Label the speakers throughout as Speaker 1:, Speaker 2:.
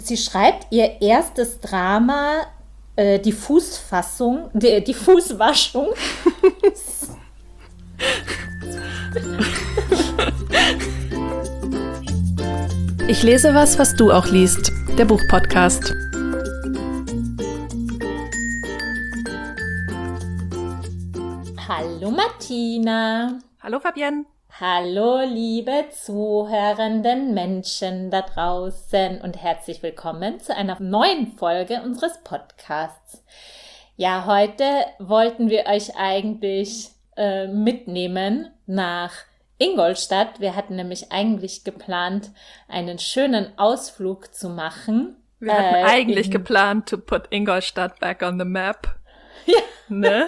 Speaker 1: Sie schreibt ihr erstes Drama, die Fußwaschung.
Speaker 2: Ich lese was du auch liest. Der Buchpodcast.
Speaker 1: Hallo Martina.
Speaker 2: Hallo Fabienne.
Speaker 1: Hallo liebe zuhörenden Menschen da draußen und herzlich willkommen zu einer neuen Folge unseres Podcasts. Ja, heute wollten wir euch eigentlich mitnehmen nach Ingolstadt. Wir hatten nämlich eigentlich geplant, einen schönen Ausflug zu machen.
Speaker 2: Wir hatten eigentlich geplant, to put Ingolstadt back on the map.
Speaker 1: Ja.
Speaker 2: Ne?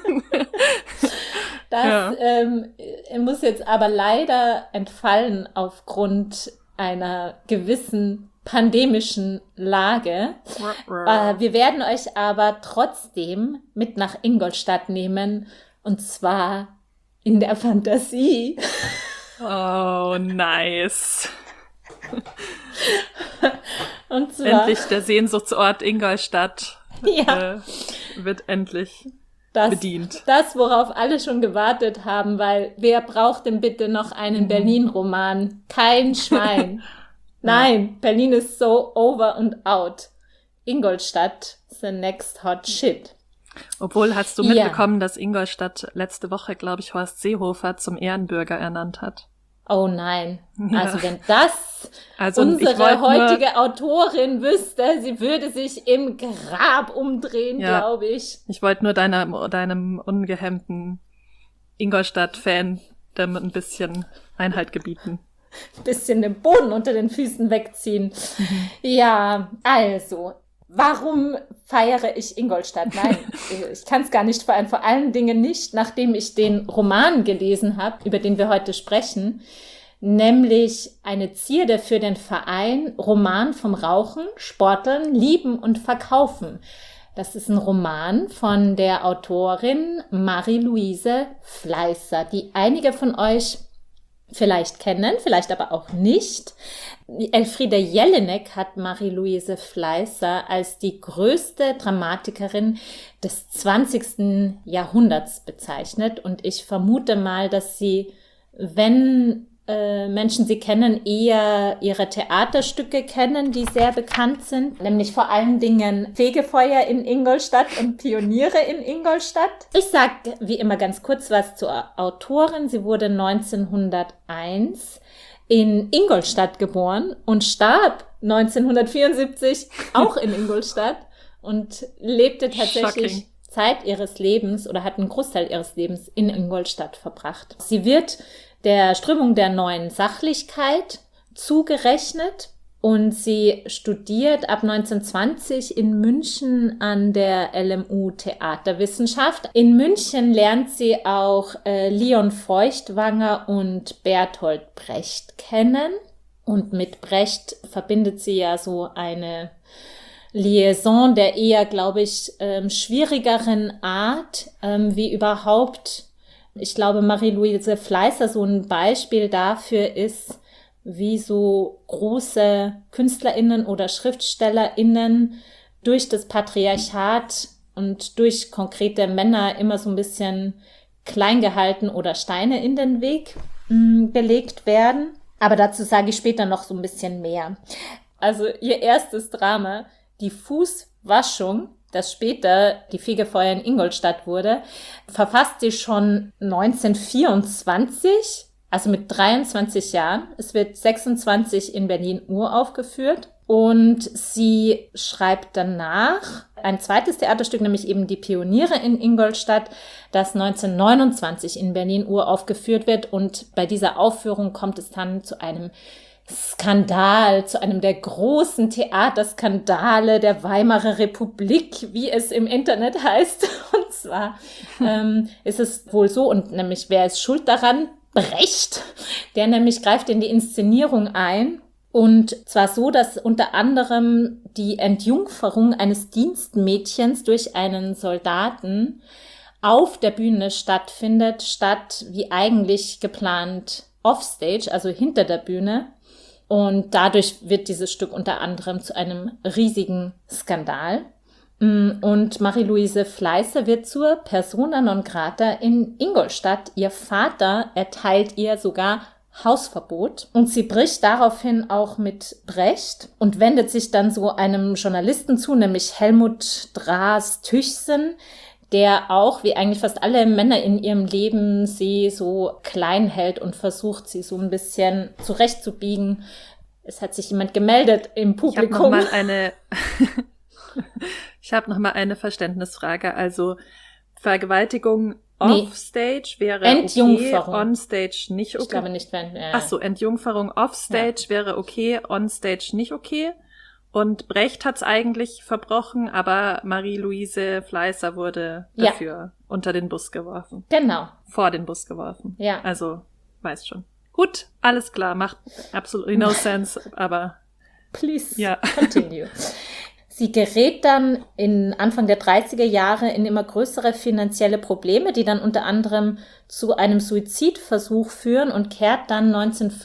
Speaker 1: Das muss jetzt aber leider entfallen aufgrund einer gewissen pandemischen Lage. Wir werden euch aber trotzdem mit nach Ingolstadt nehmen, und zwar in der Fantasie.
Speaker 2: Oh, nice.
Speaker 1: Und zwar,
Speaker 2: endlich der Sehnsuchtsort Ingolstadt wird endlich bedient.
Speaker 1: Das, worauf alle schon gewartet haben, weil wer braucht denn bitte noch einen Berlin-Roman? Kein Schwein. Nein, Berlin ist so over and out. Ingolstadt is the next hot shit.
Speaker 2: Obwohl, hast du mitbekommen, dass Ingolstadt letzte Woche, glaube ich, Horst Seehofer zum Ehrenbürger ernannt hat?
Speaker 1: Oh nein. Ja. Also wenn das
Speaker 2: also
Speaker 1: unsere heutige Autorin wüsste, sie würde sich im Grab umdrehen, glaube ich.
Speaker 2: Ich wollte nur deinem ungehemmten Ingolstadt-Fan ein bisschen Einhalt gebieten.
Speaker 1: Ein bisschen den Boden unter den Füßen wegziehen. Ja, also, warum feiere ich Ingolstadt? Nein, ich kann es gar nicht feiern. Vor allen Dingen nicht, nachdem ich den Roman gelesen habe, über den wir heute sprechen, nämlich eine Zierde für den Verein Roman vom Rauchen, Sporteln, Lieben und Verkaufen. Das ist ein Roman von der Autorin Marie-Louise Fleißer, die einige von euch vielleicht kennen, vielleicht aber auch nicht. Elfriede Jelinek hat Marie-Louise Fleißer als die größte Dramatikerin des 20. Jahrhunderts bezeichnet. Und ich vermute mal, dass sie, wenn Menschen sie kennen, eher ihre Theaterstücke kennen, die sehr bekannt sind. Nämlich vor allen Dingen Fegefeuer in Ingolstadt und Pioniere in Ingolstadt. Ich sage wie immer ganz kurz was zur Autorin. Sie wurde 1901 in Ingolstadt geboren und starb 1974 auch in Ingolstadt und lebte tatsächlich Zeit ihres Lebens oder hat einen Großteil ihres Lebens in Ingolstadt verbracht. Sie wird der Strömung der neuen Sachlichkeit zugerechnet und sie studiert ab 1920 in München an der LMU Theaterwissenschaft. In München lernt sie auch Leon Feuchtwanger und Bertolt Brecht kennen. Und mit Brecht verbindet sie ja so eine Liaison der eher, glaube ich, schwierigeren Art, wie überhaupt. Ich glaube, Marie-Louise Fleißer so ein Beispiel dafür ist, wie so große KünstlerInnen oder SchriftstellerInnen durch das Patriarchat und durch konkrete Männer immer so ein bisschen klein gehalten oder Steine in den Weg gelegt werden. Aber dazu sage ich später noch so ein bisschen mehr. Also ihr erstes Drama, die Fußwaschung, das später die Fegefeuer in Ingolstadt wurde, verfasst sie schon 1924, also mit 23 Jahren. Es wird 26 in Berlin uraufgeführt und sie schreibt danach ein zweites Theaterstück, nämlich eben die Pioniere in Ingolstadt, das 1929 in Berlin uraufgeführt wird, und bei dieser Aufführung kommt es dann zu einem Skandal, zu einem der großen Theaterskandale der Weimarer Republik, wie es im Internet heißt. Und zwar ist es wohl so, und nämlich wer ist schuld daran? Brecht, der nämlich greift in die Inszenierung ein. Und zwar so, dass unter anderem die Entjungferung eines Dienstmädchens durch einen Soldaten auf der Bühne stattfindet, statt wie eigentlich geplant offstage, also hinter der Bühne. Und dadurch wird dieses Stück unter anderem zu einem riesigen Skandal. Und Marie-Louise Fleißer wird zur Persona non grata in Ingolstadt. Ihr Vater erteilt ihr sogar Hausverbot und sie bricht daraufhin auch mit Brecht und wendet sich dann so einem Journalisten zu, nämlich Helmut Draas-Tüchsen, der auch, wie eigentlich fast alle Männer in ihrem Leben, sie so klein hält und versucht, sie so ein bisschen zurechtzubiegen. Es hat sich jemand gemeldet im Publikum.
Speaker 2: Ich habe noch mal eine Verständnisfrage. Also Vergewaltigung offstage wäre
Speaker 1: Entjungferung.
Speaker 2: Okay, onstage nicht okay.
Speaker 1: Ich glaube nicht, wenn...
Speaker 2: Ach so, Entjungferung offstage wäre okay, onstage nicht okay. Und Brecht hat's eigentlich verbrochen, aber Marie-Louise Fleißer wurde dafür unter den Bus geworfen.
Speaker 1: Genau.
Speaker 2: Vor den Bus geworfen.
Speaker 1: Ja.
Speaker 2: Also, weiß schon. Gut, alles klar, macht absolutely no sense, aber...
Speaker 1: Please, continue. Sie gerät dann Anfang der 30er Jahre in immer größere finanzielle Probleme, die dann unter anderem zu einem Suizidversuch führen und kehrt dann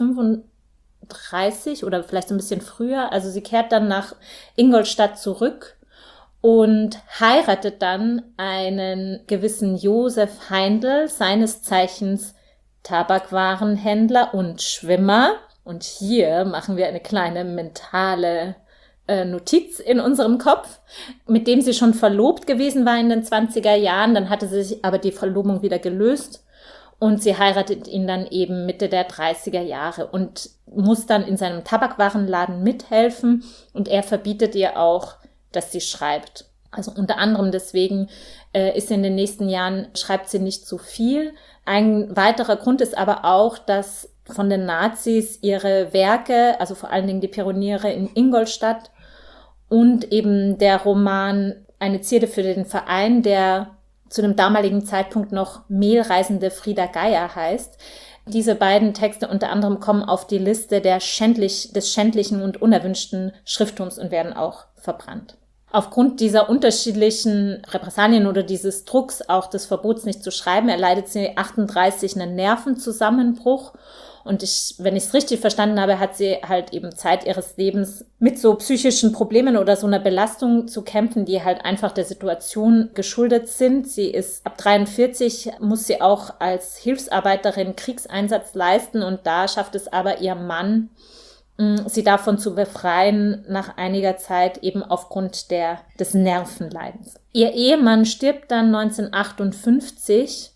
Speaker 1: 1935 oder vielleicht ein bisschen früher, also sie kehrt dann nach Ingolstadt zurück und heiratet dann einen gewissen Josef Heindl, seines Zeichens Tabakwarenhändler und Schwimmer. Und hier machen wir eine kleine mentale Notiz in unserem Kopf, mit dem sie schon verlobt gewesen war in den 20er Jahren. Dann hatte sich aber die Verlobung wieder gelöst und sie heiratet ihn dann eben Mitte der 30er Jahre und muss dann in seinem Tabakwarenladen mithelfen und er verbietet ihr auch, dass sie schreibt. Also unter anderem deswegen ist sie in den nächsten Jahren, schreibt sie nicht so viel. Ein weiterer Grund ist aber auch, dass von den Nazis ihre Werke, also vor allen Dingen die Pioniere in Ingolstadt und eben der Roman Eine Zierde für den Verein, der zu dem damaligen Zeitpunkt noch Mehlreisende Frieda Geier heißt. Diese beiden Texte unter anderem kommen auf die Liste des schändlichen und unerwünschten Schrifttums und werden auch verbrannt. Aufgrund dieser unterschiedlichen Repressalien oder dieses Drucks, auch des Verbots nicht zu schreiben, erleidet sie 38 einen Nervenzusammenbruch. Und wenn ich es richtig verstanden habe, hat sie halt eben Zeit ihres Lebens mit so psychischen Problemen oder so einer Belastung zu kämpfen, die halt einfach der Situation geschuldet sind. Sie ist ab 43, muss sie auch als Hilfsarbeiterin Kriegseinsatz leisten und da schafft es aber ihr Mann, sie davon zu befreien nach einiger Zeit eben aufgrund des Nervenleidens. Ihr Ehemann stirbt dann 1958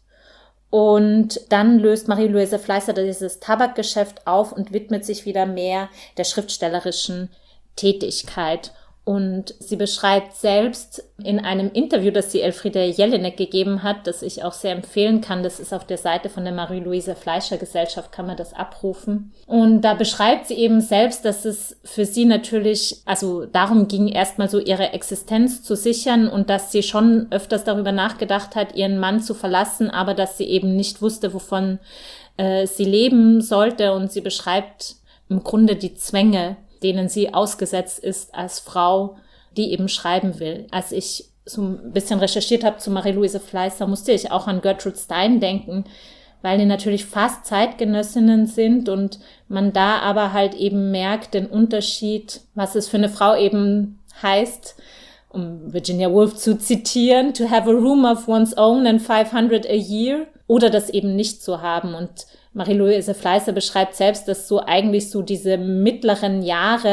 Speaker 1: und dann löst Marie-Louise Fleißer dieses Tabakgeschäft auf und widmet sich wieder mehr der schriftstellerischen Tätigkeit. Und sie beschreibt selbst in einem Interview, das sie Elfriede Jelinek gegeben hat, das ich auch sehr empfehlen kann, das ist auf der Seite von der Marie-Louise Fleischer Gesellschaft, kann man das abrufen. Und da beschreibt sie eben selbst, dass es für sie natürlich, also darum ging, erstmal so ihre Existenz zu sichern und dass sie schon öfters darüber nachgedacht hat, ihren Mann zu verlassen, aber dass sie eben nicht wusste, wovon sie leben sollte. Und sie beschreibt im Grunde die Zwänge, denen sie ausgesetzt ist als Frau, die eben schreiben will. Als ich so ein bisschen recherchiert habe zu Marie-Louise Fleißer, musste ich auch an Gertrude Stein denken, weil die natürlich fast Zeitgenössinnen sind und man da aber halt eben merkt den Unterschied, was es für eine Frau eben heißt, um Virginia Woolf zu zitieren, to have a room of one's own and 500 a year, oder das eben nicht zu haben. Und Marie-Louise Fleißer beschreibt selbst, dass so eigentlich so diese mittleren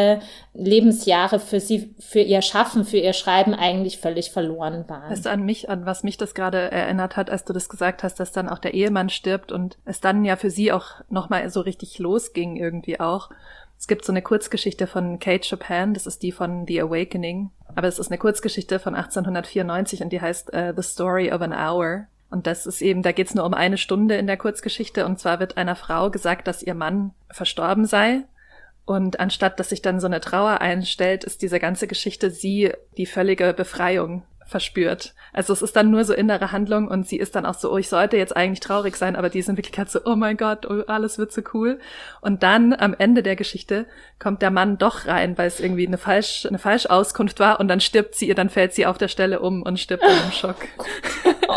Speaker 1: Lebensjahre für sie, für ihr Schaffen, für ihr Schreiben eigentlich völlig verloren waren.
Speaker 2: Weißt du, an was mich das gerade erinnert hat, als du das gesagt hast, dass dann auch der Ehemann stirbt und es dann ja für sie auch nochmal so richtig losging irgendwie auch. Es gibt so eine Kurzgeschichte von Kate Chopin, das ist die von The Awakening, aber es ist eine Kurzgeschichte von 1894 und die heißt The Story of an Hour. Und das ist eben, da geht's nur um 1 Stunde in der Kurzgeschichte. Und zwar wird einer Frau gesagt, dass ihr Mann verstorben sei. Und anstatt, dass sich dann so eine Trauer einstellt, ist diese ganze Geschichte sie die völlige Befreiung verspürt. Also es ist dann nur so innere Handlung und sie ist dann auch so, oh, ich sollte jetzt eigentlich traurig sein, aber die ist in Wirklichkeit so, oh mein Gott, oh, alles wird so cool. Und dann am Ende der Geschichte kommt der Mann doch rein, weil es irgendwie eine Falschauskunft war und dann stirbt sie, dann fällt sie auf der Stelle um und stirbt dann im Schock.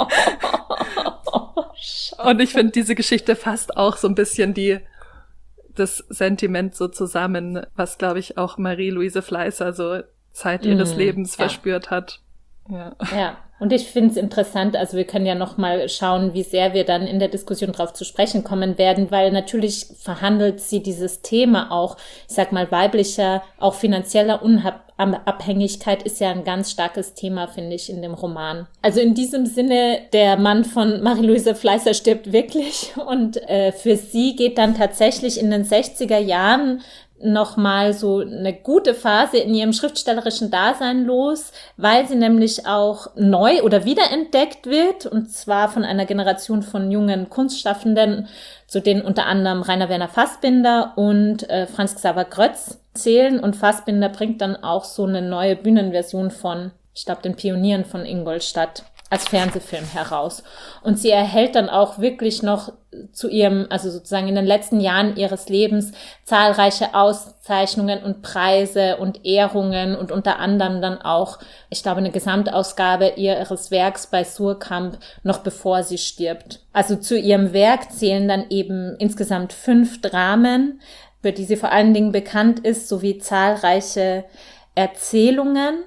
Speaker 2: Und ich finde, diese Geschichte fasst auch so ein bisschen die das Sentiment so zusammen, was, glaube ich, auch Marie-Louise Fleißer so Zeit ihres Lebens verspürt hat.
Speaker 1: Ja, und ich finde es interessant, also wir können ja noch mal schauen, wie sehr wir dann in der Diskussion drauf zu sprechen kommen werden, weil natürlich verhandelt sie dieses Thema auch, ich sag mal, weiblicher, auch finanzieller Unabhängigkeit ist ja ein ganz starkes Thema, finde ich, in dem Roman. Also in diesem Sinne, der Mann von Marie-Louise Fleißer stirbt wirklich und für sie geht dann tatsächlich in den 60er Jahren nochmal so eine gute Phase in ihrem schriftstellerischen Dasein los, weil sie nämlich auch neu oder wiederentdeckt wird, und zwar von einer Generation von jungen Kunstschaffenden, zu denen unter anderem Rainer Werner Fassbinder und Franz Xaver Grötz zählen. Und Fassbinder bringt dann auch so eine neue Bühnenversion von, ich glaube, den Pionieren von Ingolstadt als Fernsehfilm heraus. Und sie erhält dann auch wirklich noch zu ihrem, also sozusagen in den letzten Jahren ihres Lebens zahlreiche Auszeichnungen und Preise und Ehrungen und unter anderem dann auch, ich glaube, eine Gesamtausgabe ihres Werks bei Suhrkamp, noch bevor sie stirbt. Also zu ihrem Werk zählen dann eben insgesamt 5 Dramen, für die sie vor allen Dingen bekannt ist, sowie zahlreiche Erzählungen.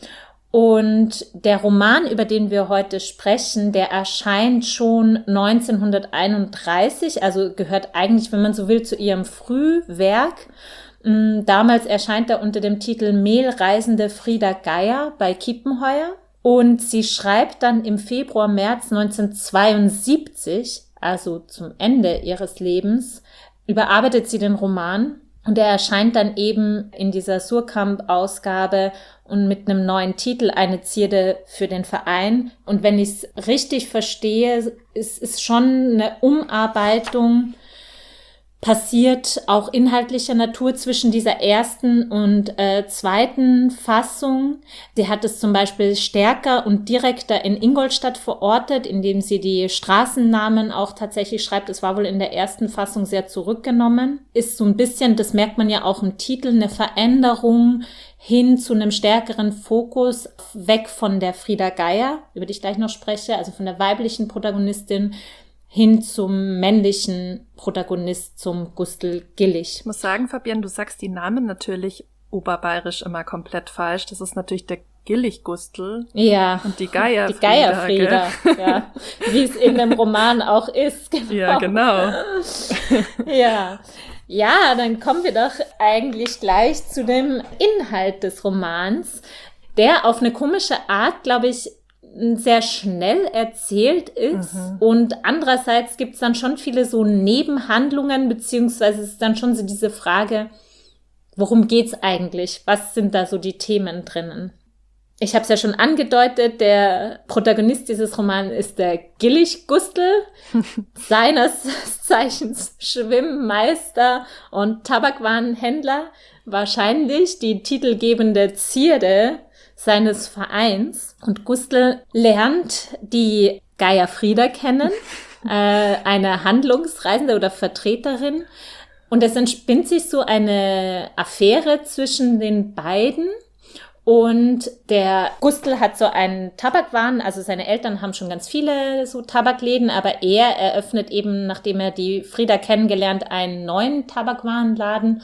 Speaker 1: Und der Roman, über den wir heute sprechen, der erscheint schon 1931, also gehört eigentlich, wenn man so will, zu ihrem Frühwerk. Damals erscheint er unter dem Titel Mehlreisende Frieda Geier bei Kiepenheuer. Und sie schreibt dann im Februar, März 1972, also zum Ende ihres Lebens, überarbeitet sie den Roman. Und er erscheint dann eben in dieser Suhrkamp-Ausgabe und mit einem neuen Titel, Eine Zierde für den Verein. Und wenn ich es richtig verstehe, ist schon eine Umarbeitung passiert, auch inhaltlicher Natur, zwischen dieser ersten und zweiten Fassung. Sie hat es zum Beispiel stärker und direkter in Ingolstadt verortet, indem sie die Straßennamen auch tatsächlich schreibt. Es war wohl in der ersten Fassung sehr zurückgenommen. Ist so ein bisschen, das merkt man ja auch im Titel, eine Veränderung hin zu einem stärkeren Fokus, weg von der Frieda Geier, über die ich gleich noch spreche, also von der weiblichen Protagonistin, hin zum männlichen Protagonist, zum Gustl Gillig.
Speaker 2: Ich muss sagen, Fabienne, du sagst die Namen natürlich oberbayerisch immer komplett falsch. Das ist natürlich der Gillig-Gustl.
Speaker 1: Ja.
Speaker 2: Und die Geier-Frieda.
Speaker 1: Die Geier-Frieda, ja. Wie es in dem Roman auch ist.
Speaker 2: Genau. Ja, genau.
Speaker 1: Ja. Ja, dann kommen wir doch eigentlich gleich zu dem Inhalt des Romans, der auf eine komische Art, glaube ich, sehr schnell erzählt ist. Und andererseits gibt es dann schon viele so Nebenhandlungen, beziehungsweise ist dann schon so diese Frage, worum geht's eigentlich? Was sind da so die Themen drinnen? Ich habe es ja schon angedeutet, der Protagonist dieses Romans ist der Gillig-Gustl, seines Zeichens Schwimmmeister und Tabakwarenhändler, wahrscheinlich die titelgebende Zierde seines Vereins. Und Gustl lernt die Geier Frieda kennen, eine Handlungsreisende oder Vertreterin. Und es entspinnt sich so eine Affäre zwischen den beiden. Und der Gustl hat so einen Tabakwaren, also seine Eltern haben schon ganz viele so Tabakläden, aber er eröffnet eben, nachdem er die Frieda kennengelernt, einen neuen Tabakwarenladen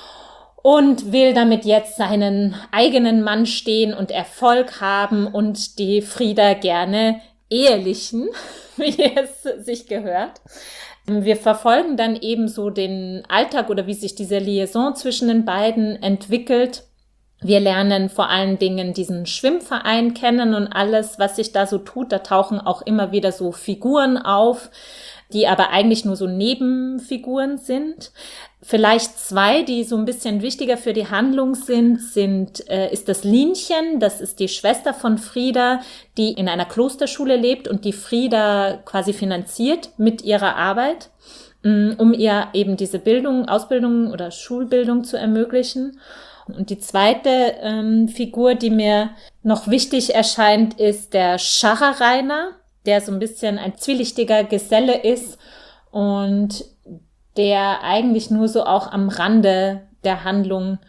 Speaker 1: und will damit jetzt seinen eigenen Mann stehen und Erfolg haben und die Frieda gerne ehelichen, wie es sich gehört. Wir verfolgen dann eben so den Alltag oder wie sich diese Liaison zwischen den beiden entwickelt. Wir lernen vor allen Dingen diesen Schwimmverein kennen und alles, was sich da so tut. Da tauchen auch immer wieder so Figuren auf, die aber eigentlich nur so Nebenfiguren sind. Vielleicht 2, die so ein bisschen wichtiger für die Handlung ist das Linchen, das ist die Schwester von Frieda, die in einer Klosterschule lebt und die Frieda quasi finanziert mit ihrer Arbeit, um ihr eben diese Ausbildung oder Schulbildung zu ermöglichen. Und die zweite Figur, die mir noch wichtig erscheint, ist der Scharrer Rainer, der so ein bisschen ein zwielichtiger Geselle ist und der eigentlich nur so auch am Rande der Handlung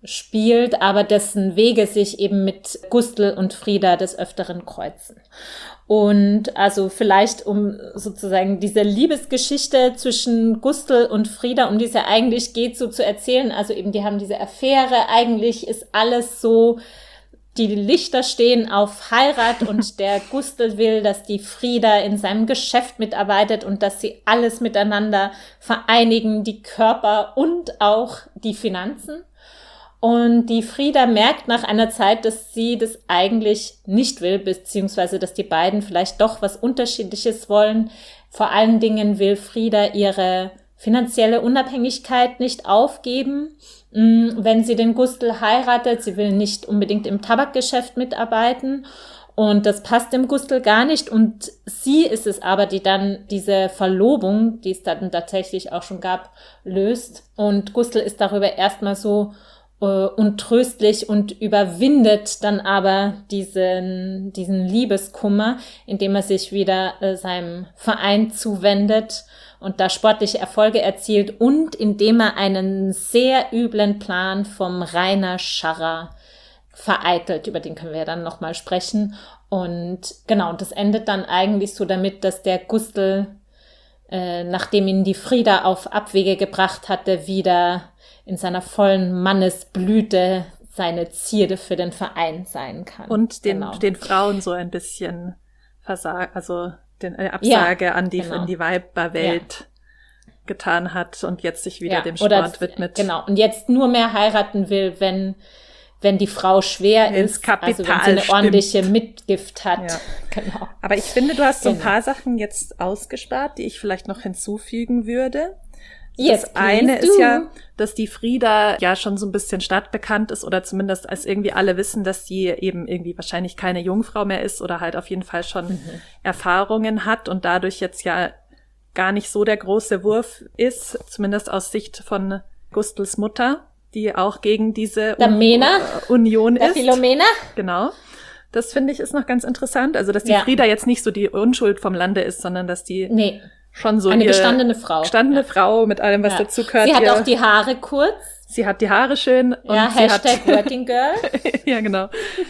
Speaker 1: spielt, aber dessen Wege sich eben mit Gustl und Frida des Öfteren kreuzen. Und also vielleicht, um sozusagen diese Liebesgeschichte zwischen Gustl und Frida, um die es ja eigentlich geht, so zu erzählen, also eben die haben diese Affäre, eigentlich ist alles so, die Lichter stehen auf Heirat und der Gustl will, dass die Frida in seinem Geschäft mitarbeitet und dass sie alles miteinander vereinigen, die Körper und auch die Finanzen. Und die Frida merkt nach einer Zeit, dass sie das eigentlich nicht will, beziehungsweise dass die beiden vielleicht doch was Unterschiedliches wollen. Vor allen Dingen will Frida ihre finanzielle Unabhängigkeit nicht aufgeben, wenn sie den Gustl heiratet. Sie will nicht unbedingt im Tabakgeschäft mitarbeiten. Und das passt dem Gustl gar nicht. Und sie ist es aber, die dann diese Verlobung, die es dann tatsächlich auch schon gab, löst. Und Gustl ist darüber erstmal so untröstlich und überwindet dann aber diesen Liebeskummer, indem er sich wieder seinem Verein zuwendet und da sportliche Erfolge erzielt und indem er einen sehr üblen Plan vom Rainer Scharrer vereitelt. Über den können wir ja dann nochmal sprechen. Und genau, das endet dann eigentlich so damit, dass der Gustl, nachdem ihn die Frida auf Abwege gebracht hatte, wieder in seiner vollen Mannesblüte seine Zierde für den Verein sein kann.
Speaker 2: Und den Frauen so ein bisschen Absage an in die Weiberwelt getan hat und jetzt sich wieder dem Sport widmet.
Speaker 1: Genau, und jetzt nur mehr heiraten will, wenn die Frau schwer ist,
Speaker 2: Kapital
Speaker 1: also wenn sie eine ordentliche Mitgift hat.
Speaker 2: Ja.
Speaker 1: Genau.
Speaker 2: Aber ich finde, du hast so ein paar Sachen jetzt ausgespart, die ich vielleicht noch hinzufügen würde. Das eine ist ja, dass die Frida ja schon so ein bisschen stadtbekannt ist oder zumindest als irgendwie alle wissen, dass sie eben irgendwie wahrscheinlich keine Jungfrau mehr ist oder halt auf jeden Fall schon Erfahrungen hat und dadurch jetzt ja gar nicht so der große Wurf ist, zumindest aus Sicht von Gustls Mutter, die auch gegen diese Union ist.
Speaker 1: Philomena.
Speaker 2: Genau. Das finde ich ist noch ganz interessant. Also, dass die Frida jetzt nicht so die Unschuld vom Lande ist, sondern dass die schon so
Speaker 1: eine gestandene Frau.
Speaker 2: Gestandene Frau mit allem, was dazu gehört.
Speaker 1: Sie hat auch die Haare kurz.
Speaker 2: Sie hat die Haare schön. Und
Speaker 1: Hashtag Working Girl.
Speaker 2: Ja, genau.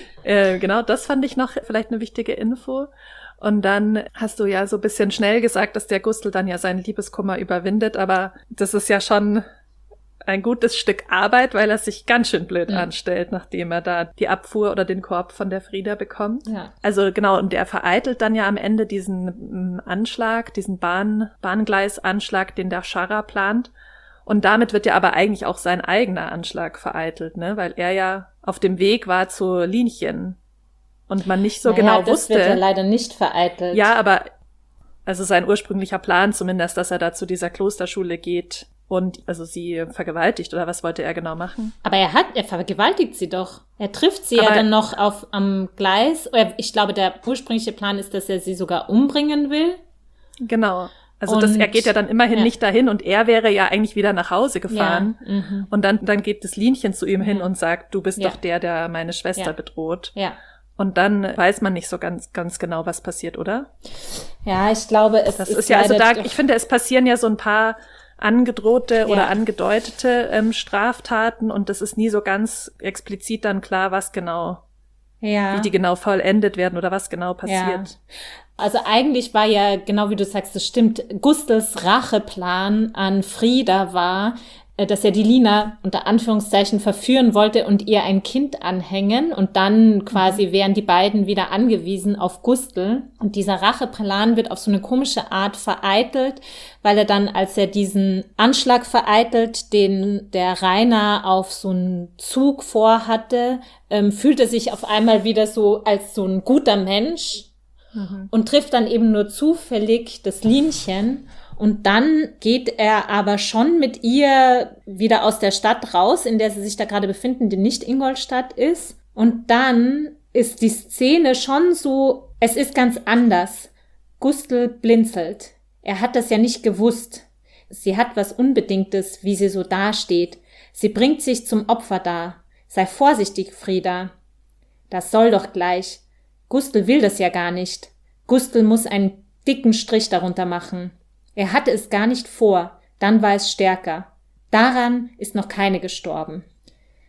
Speaker 2: Genau, das fand ich noch vielleicht eine wichtige Info. Und dann hast du ja so ein bisschen schnell gesagt, dass der Gustl dann ja seinen Liebeskummer überwindet, aber das ist ja schon ein gutes Stück Arbeit, weil er sich ganz schön blöd anstellt, nachdem er da die Abfuhr oder den Korb von der Frida bekommt. Ja. Also genau, und der vereitelt dann ja am Ende diesen Anschlag, diesen Bahngleisanschlag, den der Scharrer plant. Und damit wird ja aber eigentlich auch sein eigener Anschlag vereitelt, ne? Weil er ja auf dem Weg war zu Linchen und man nicht so genau wusste.
Speaker 1: Das wird ja leider nicht vereitelt.
Speaker 2: Ja, aber also sein ursprünglicher Plan zumindest, dass er da zu dieser Klosterschule geht und also sie vergewaltigt, oder was wollte er genau machen?
Speaker 1: Aber er vergewaltigt sie doch. Er trifft sie ja dann noch am Gleis. Ich glaube, der ursprüngliche Plan ist, dass er sie sogar umbringen will.
Speaker 2: Genau. Also er geht ja dann immerhin nicht dahin und er wäre ja eigentlich wieder nach Hause gefahren. Ja, und dann geht das Linchen zu ihm hin und sagt, du bist doch der meine Schwester bedroht. Ja. Und dann weiß man nicht so ganz genau, was passiert, oder?
Speaker 1: Ja, ich glaube,
Speaker 2: das ist ja also ich finde, es passieren ja so ein paar angedrohte oder angedeutete Straftaten und das ist nie so ganz explizit dann klar, was genau, wie die genau vollendet werden oder was genau passiert. Ja.
Speaker 1: Also eigentlich war ja, genau wie du sagst, das stimmt, Gustls Racheplan an Frida war, dass er die Lina unter Anführungszeichen verführen wollte und ihr ein Kind anhängen und dann quasi wären die beiden wieder angewiesen auf Gustl. Und dieser Racheplan wird auf so eine komische Art vereitelt, weil er dann, als er diesen Anschlag vereitelt, den der Rainer auf so einen Zug vorhatte, fühlt er sich auf einmal wieder so als so ein guter Mensch und trifft dann eben nur zufällig das Linchen. Und dann geht er aber schon mit ihr wieder aus der Stadt raus, in der sie sich da gerade befinden, die nicht Ingolstadt ist. Und dann ist die Szene schon so, es ist ganz anders. Gustl blinzelt. Er hat das ja nicht gewusst. Sie hat was Unbedingtes, wie sie so dasteht. Sie bringt sich zum Opfer dar. Sei vorsichtig, Frida. Das soll doch gleich. Gustl will das ja gar nicht. Gustl muss einen dicken Strich darunter machen. Er hatte es gar nicht vor, dann war es stärker. Daran ist noch keine gestorben.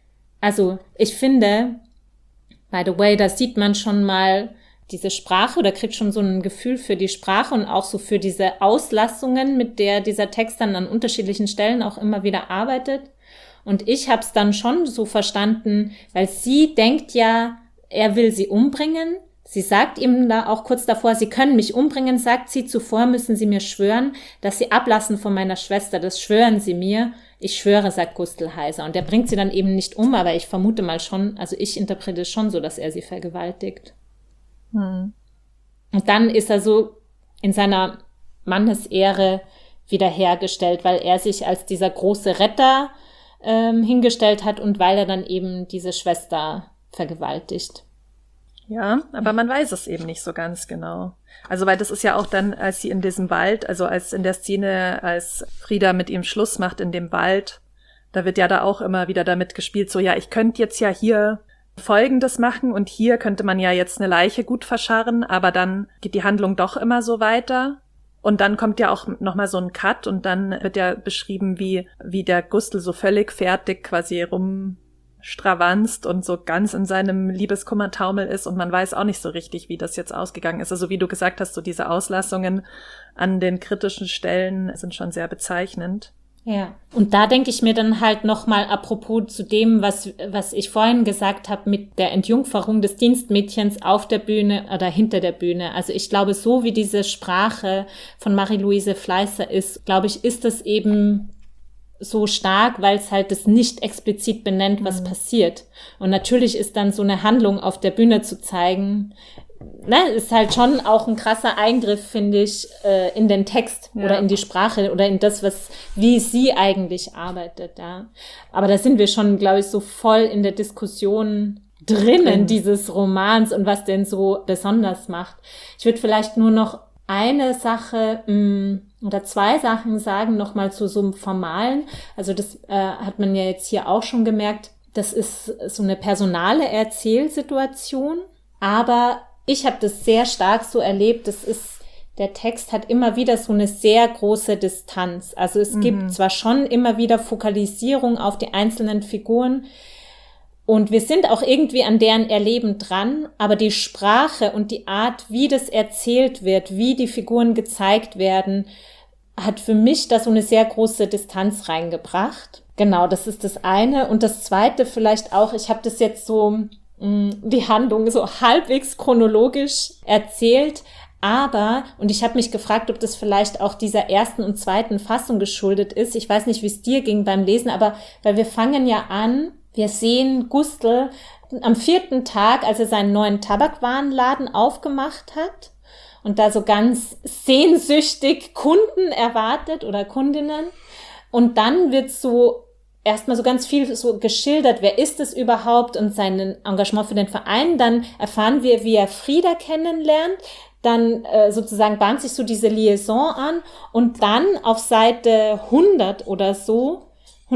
Speaker 1: Also ich finde, by the way, da sieht man schon mal diese Sprache oder kriegt schon so ein Gefühl für die Sprache und auch so für diese Auslassungen, mit der dieser Text dann an unterschiedlichen Stellen auch immer wieder arbeitet. Und ich habe es dann schon so verstanden, weil sie denkt ja, er will sie umbringen. Sie sagt ihm da auch kurz davor, sie können mich umbringen, sagt sie, zuvor müssen sie mir schwören, dass sie ablassen von meiner Schwester, das schwören sie mir. Ich schwöre, sagt Gustl heiser. Und er bringt sie dann eben nicht um, aber ich vermute mal schon, also ich interpretiere schon so, dass er sie vergewaltigt. Und dann ist er so in seiner Mannesehre wiederhergestellt, weil er sich als dieser große Retter hingestellt hat und weil er dann eben diese Schwester vergewaltigt.
Speaker 2: Ja, aber man weiß es eben nicht so ganz genau. Also weil das ist ja auch dann, als sie in diesem Wald, also als in der Szene, als Frida mit ihm Schluss macht in dem Wald, da wird ja da auch immer wieder damit gespielt, so ja, ich könnte jetzt ja hier Folgendes machen und hier könnte man ja jetzt eine Leiche gut verscharren, aber dann geht die Handlung doch immer so weiter. Und dann kommt ja auch nochmal so ein Cut und dann wird ja beschrieben, wie der Gustl so völlig fertig quasi rumstravanzt und so ganz in seinem Liebeskummertaumel ist und man weiß auch nicht so richtig, wie das jetzt ausgegangen ist. Also wie du gesagt hast, so diese Auslassungen an den kritischen Stellen sind schon sehr bezeichnend.
Speaker 1: Ja, und da denke ich mir dann halt nochmal apropos zu dem, was ich vorhin gesagt habe mit der Entjungferung des Dienstmädchens auf der Bühne oder hinter der Bühne. Also ich glaube, so wie diese Sprache von Marie-Louise Fleißer ist, glaube ich, ist das eben so stark, weil es halt das nicht explizit benennt, was passiert. Und natürlich ist dann so eine Handlung auf der Bühne zu zeigen, ne, ist halt schon auch ein krasser Eingriff, finde ich, in den Text oder in die Sprache oder in das, wie sie eigentlich arbeitet, ja. Aber da sind wir schon, glaube ich, so voll in der Diskussion drinnen dieses Romans und was den so besonders macht. Ich würde vielleicht nur noch eine Sache oder zwei Sachen sagen, nochmal zu so einem Formalen. Also das hat man ja jetzt hier auch schon gemerkt. Das ist so eine personale Erzählsituation, aber ich habe das sehr stark so erlebt, der Text hat immer wieder so eine sehr große Distanz. Also es gibt zwar schon immer wieder Fokalisierung auf die einzelnen Figuren und wir sind auch irgendwie an deren Erleben dran, aber die Sprache und die Art, wie das erzählt wird, wie die Figuren gezeigt werden, hat für mich da so eine sehr große Distanz reingebracht. Genau, das ist das eine. Und das zweite vielleicht auch, ich habe das jetzt so die Handlung so halbwegs chronologisch erzählt, aber, und ich habe mich gefragt, ob das vielleicht auch dieser ersten und zweiten Fassung geschuldet ist. Ich weiß nicht, wie es dir ging beim Lesen, aber weil wir fangen ja an, wir sehen Gustl am 4. Tag, als er seinen neuen Tabakwarenladen aufgemacht hat und da so ganz sehnsüchtig Kunden erwartet oder Kundinnen. Und dann wird so erstmal so ganz viel so geschildert, wer ist es überhaupt und sein Engagement für den Verein. Dann erfahren wir, wie er Frida kennenlernt. Dann sozusagen bahnt sich so diese Liaison an. Und dann auf Seite 100 oder so,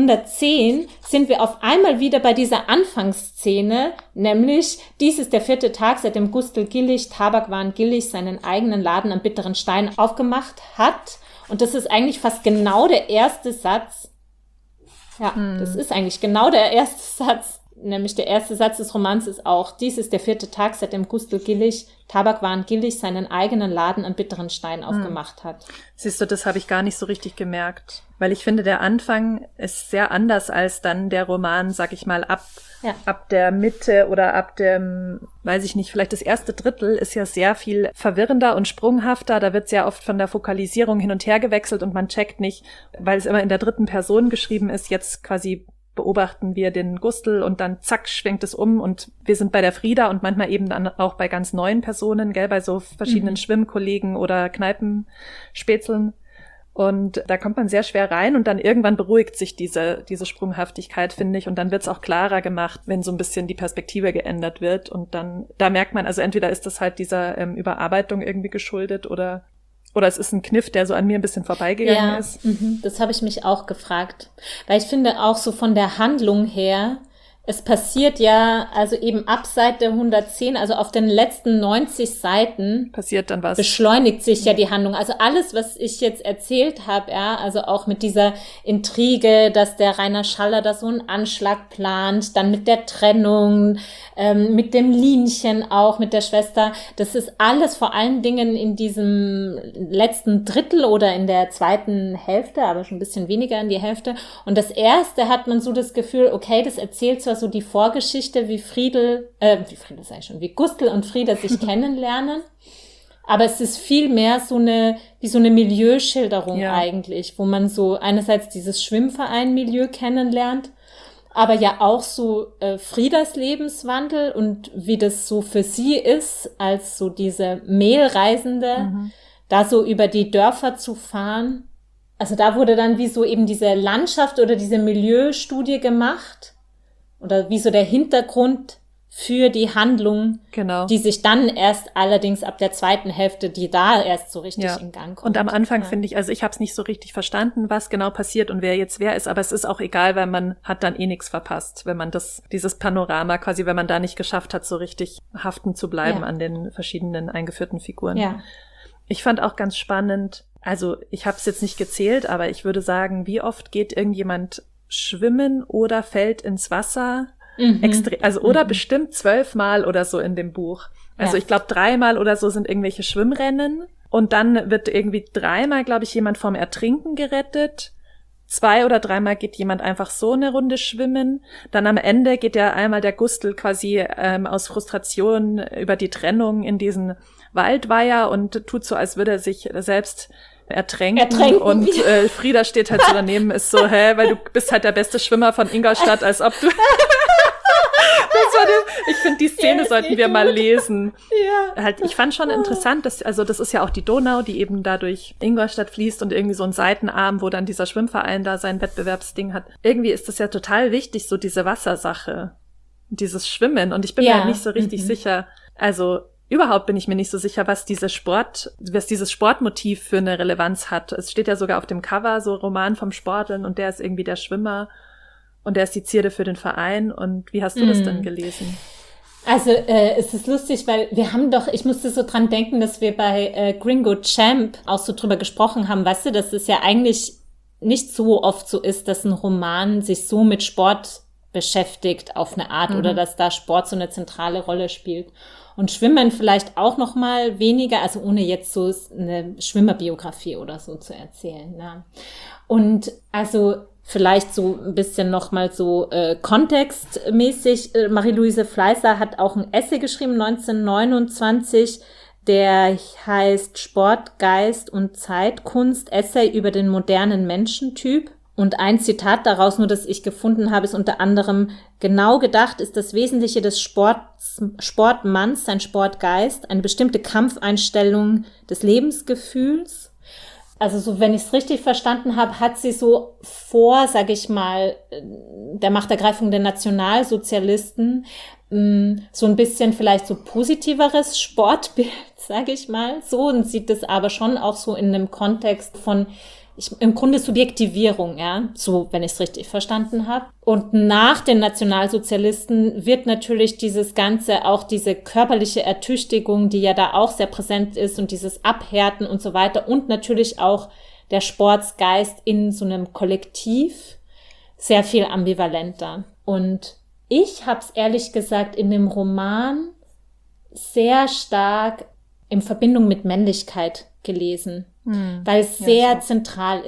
Speaker 1: 110, sind wir auf einmal wieder bei dieser Anfangsszene, nämlich dies ist der 4. Tag, seitdem Gustl Gillig, Tabakwaren Gillig, seinen eigenen Laden am Bitteren Stein aufgemacht hat. Und das ist eigentlich fast genau der erste Satz. Ja, das ist eigentlich genau der erste Satz, nämlich der erste Satz des Romans ist auch, dies ist der 4. Tag, seitdem Gustl Gillig, Tabakwaren Gillig, seinen eigenen Laden am Bitteren Stein aufgemacht hat.
Speaker 2: Siehst du, das habe ich gar nicht so richtig gemerkt, weil ich finde, der Anfang ist sehr anders als dann der Roman, sag ich mal, ab der Mitte oder ab dem, weiß ich nicht, vielleicht das erste Drittel ist ja sehr viel verwirrender und sprunghafter. Da wird sehr oft von der Fokalisierung hin und her gewechselt und man checkt nicht, weil es immer in der 3. Person geschrieben ist, jetzt quasi beobachten wir den Gustl und dann zack, schwenkt es um und wir sind bei der Frida und manchmal eben dann auch bei ganz neuen Personen, gell, bei so verschiedenen Schwimmkollegen oder Kneipenspätzeln. Und da kommt man sehr schwer rein und dann irgendwann beruhigt sich diese Sprunghaftigkeit, finde ich. Und dann wird es auch klarer gemacht, wenn so ein bisschen die Perspektive geändert wird. Und dann, da merkt man, also entweder ist das halt dieser Überarbeitung irgendwie geschuldet oder es ist ein Kniff, der so an mir ein bisschen vorbeigegangen ist.
Speaker 1: Das habe ich mich auch gefragt. Weil ich finde auch so von der Handlung her es passiert ja, also eben ab Seite 110, also auf den letzten 90 Seiten
Speaker 2: passiert dann was.
Speaker 1: Beschleunigt sich ja die Handlung. Also alles, was ich jetzt erzählt habe, ja, also auch mit dieser Intrige, dass der Rainer Schaller da so einen Anschlag plant, dann mit der Trennung, mit dem Linchen auch, mit der Schwester, das ist alles vor allen Dingen in diesem letzten Drittel oder in der zweiten Hälfte, aber schon ein bisschen weniger in die Hälfte. Und das erste hat man so das Gefühl, okay, das erzählt zwar so die Vorgeschichte, wie Gustl und Frieda sich kennenlernen, aber es ist viel mehr wie so eine Milieuschilderung eigentlich, wo man so einerseits dieses Schwimmverein-Milieu kennenlernt, aber ja auch so Friedas Lebenswandel und wie das so für sie ist, als so diese Mehlreisende, da so über die Dörfer zu fahren. Also da wurde dann wie so eben diese Landschaft oder diese Milieustudie gemacht oder wie so der Hintergrund für die Handlung, die sich dann erst allerdings ab der zweiten Hälfte, die da erst so richtig in Gang kommt.
Speaker 2: Und am Anfang finde ich, also ich habe es nicht so richtig verstanden, was genau passiert und wer jetzt wer ist, aber es ist auch egal, weil man hat dann eh nichts verpasst, wenn man dieses Panorama quasi, wenn man da nicht geschafft hat, so richtig haften zu bleiben an den verschiedenen eingeführten Figuren.
Speaker 1: Ja. Ich
Speaker 2: fand auch ganz spannend, also ich habe es jetzt nicht gezählt, aber ich würde sagen, wie oft geht irgendjemand schwimmen oder fällt ins Wasser? Oder bestimmt 12-mal oder so in dem Buch. Also ich glaube 3-mal oder so sind irgendwelche Schwimmrennen und dann wird irgendwie 3-mal, glaube ich, jemand vom Ertrinken gerettet. 2 oder 3-mal geht jemand einfach so eine Runde schwimmen. Dann am Ende geht ja einmal der Gustl quasi aus Frustration über die Trennung in diesen Waldweiher und tut so, als würde er sich selbst ertränken. Und Frieda steht halt so daneben, ist so, weil du bist halt der beste Schwimmer von Ingolstadt, als ob du... Ich finde, die Szene sollten wir mal lesen. Ja. Halt, ich fand schon interessant, das ist ja auch die Donau, die eben da durch Ingolstadt fließt und irgendwie so ein Seitenarm, wo dann dieser Schwimmverein da sein Wettbewerbsding hat. Irgendwie ist das ja total wichtig, so diese Wassersache, dieses Schwimmen. Und ich bin mir halt nicht so richtig sicher, also überhaupt bin ich mir nicht so sicher, was dieses Sportmotiv für eine Relevanz hat. Es steht ja sogar auf dem Cover, so Roman vom Sporteln und der ist irgendwie der Schwimmer. Und der ist die Zierde für den Verein. Und wie hast du das denn gelesen?
Speaker 1: Also es ist lustig, weil ich musste so dran denken, dass wir bei Gringo Champ auch so drüber gesprochen haben, weißt du, dass es ja eigentlich nicht so oft so ist, dass ein Roman sich so mit Sport beschäftigt auf eine Art oder dass da Sport so eine zentrale Rolle spielt. Und Schwimmen vielleicht auch noch mal weniger, also ohne jetzt so eine Schwimmerbiografie oder so zu erzählen. Ja. Und also vielleicht so ein bisschen noch mal so kontextmäßig. Marie-Louise Fleißer hat auch ein Essay geschrieben, 1929, der heißt Sport, Geist und Zeitkunst, Essay über den modernen Menschentyp. Und ein Zitat daraus, nur das ich gefunden habe, ist unter anderem: Genau gedacht ist das Wesentliche des Sportmanns, sein Sportgeist, eine bestimmte Kampfeinstellung des Lebensgefühls. Also so, wenn ich es richtig verstanden habe, hat sie so vor, sage ich mal, der Machtergreifung der Nationalsozialisten so ein bisschen vielleicht so positiveres Sportbild, sage ich mal, so, und sieht das aber schon auch so in einem Kontext von im Grunde Subjektivierung, ja, so, wenn ich es richtig verstanden habe. Und nach den Nationalsozialisten wird natürlich dieses Ganze, auch diese körperliche Ertüchtigung, die ja da auch sehr präsent ist und dieses Abhärten und so weiter und natürlich auch der Sportsgeist in so einem Kollektiv sehr viel ambivalenter. Und ich habe es ehrlich gesagt in dem Roman sehr stark in Verbindung mit Männlichkeit gelesen. Weil es sehr zentral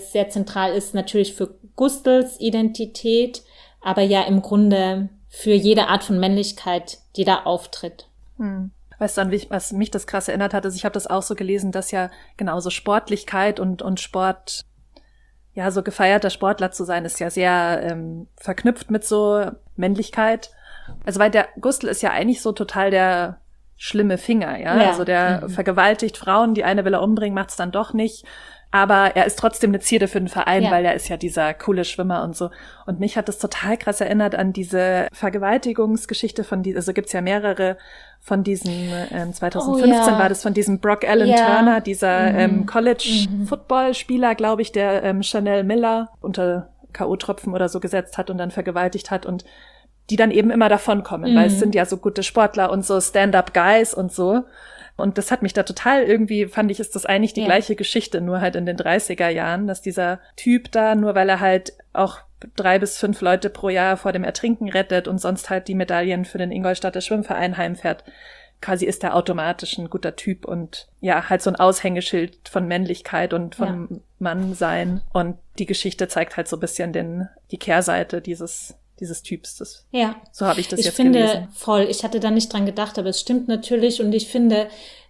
Speaker 1: ist, natürlich für Gustls Identität, aber ja im Grunde für jede Art von Männlichkeit, die da auftritt.
Speaker 2: Weißt du, was mich das krass erinnert hat, ist, ich habe das auch so gelesen, dass ja genauso Sportlichkeit und Sport, ja, so gefeierter Sportler zu sein, ist ja sehr verknüpft mit so Männlichkeit. Also weil der Gustl ist ja eigentlich so total der schlimme Finger, ja. Also der vergewaltigt Frauen, die eine will er umbringen, macht's dann doch nicht. Aber er ist trotzdem eine Zierde für den Verein, weil er ist ja dieser coole Schwimmer und so. Und mich hat das total krass erinnert an diese Vergewaltigungsgeschichte also gibt's ja mehrere von diesen, 2015 war das von diesem Brock Allen Turner, dieser College-Football-Spieler, glaube ich, der Chanel Miller unter K.O.-Tropfen oder so gesetzt hat und dann vergewaltigt hat. Und die dann eben immer davonkommen, weil es sind ja so gute Sportler und so Stand-up-Guys und so. Und das hat mich da total irgendwie, fand ich, ist das eigentlich die gleiche Geschichte, nur halt in den 30er Jahren, dass dieser Typ da, nur weil er halt auch 3 bis 5 Leute pro Jahr vor dem Ertrinken rettet und sonst halt die Medaillen für den Ingolstadter Schwimmverein heimfährt, quasi ist er automatisch ein guter Typ und ja, halt so ein Aushängeschild von Männlichkeit und von Mannsein. Und die Geschichte zeigt halt so ein bisschen die Kehrseite dieses Typs. So habe ich das jetzt gelesen. Ich finde
Speaker 1: voll, ich hatte da nicht dran gedacht, aber es stimmt natürlich und ich finde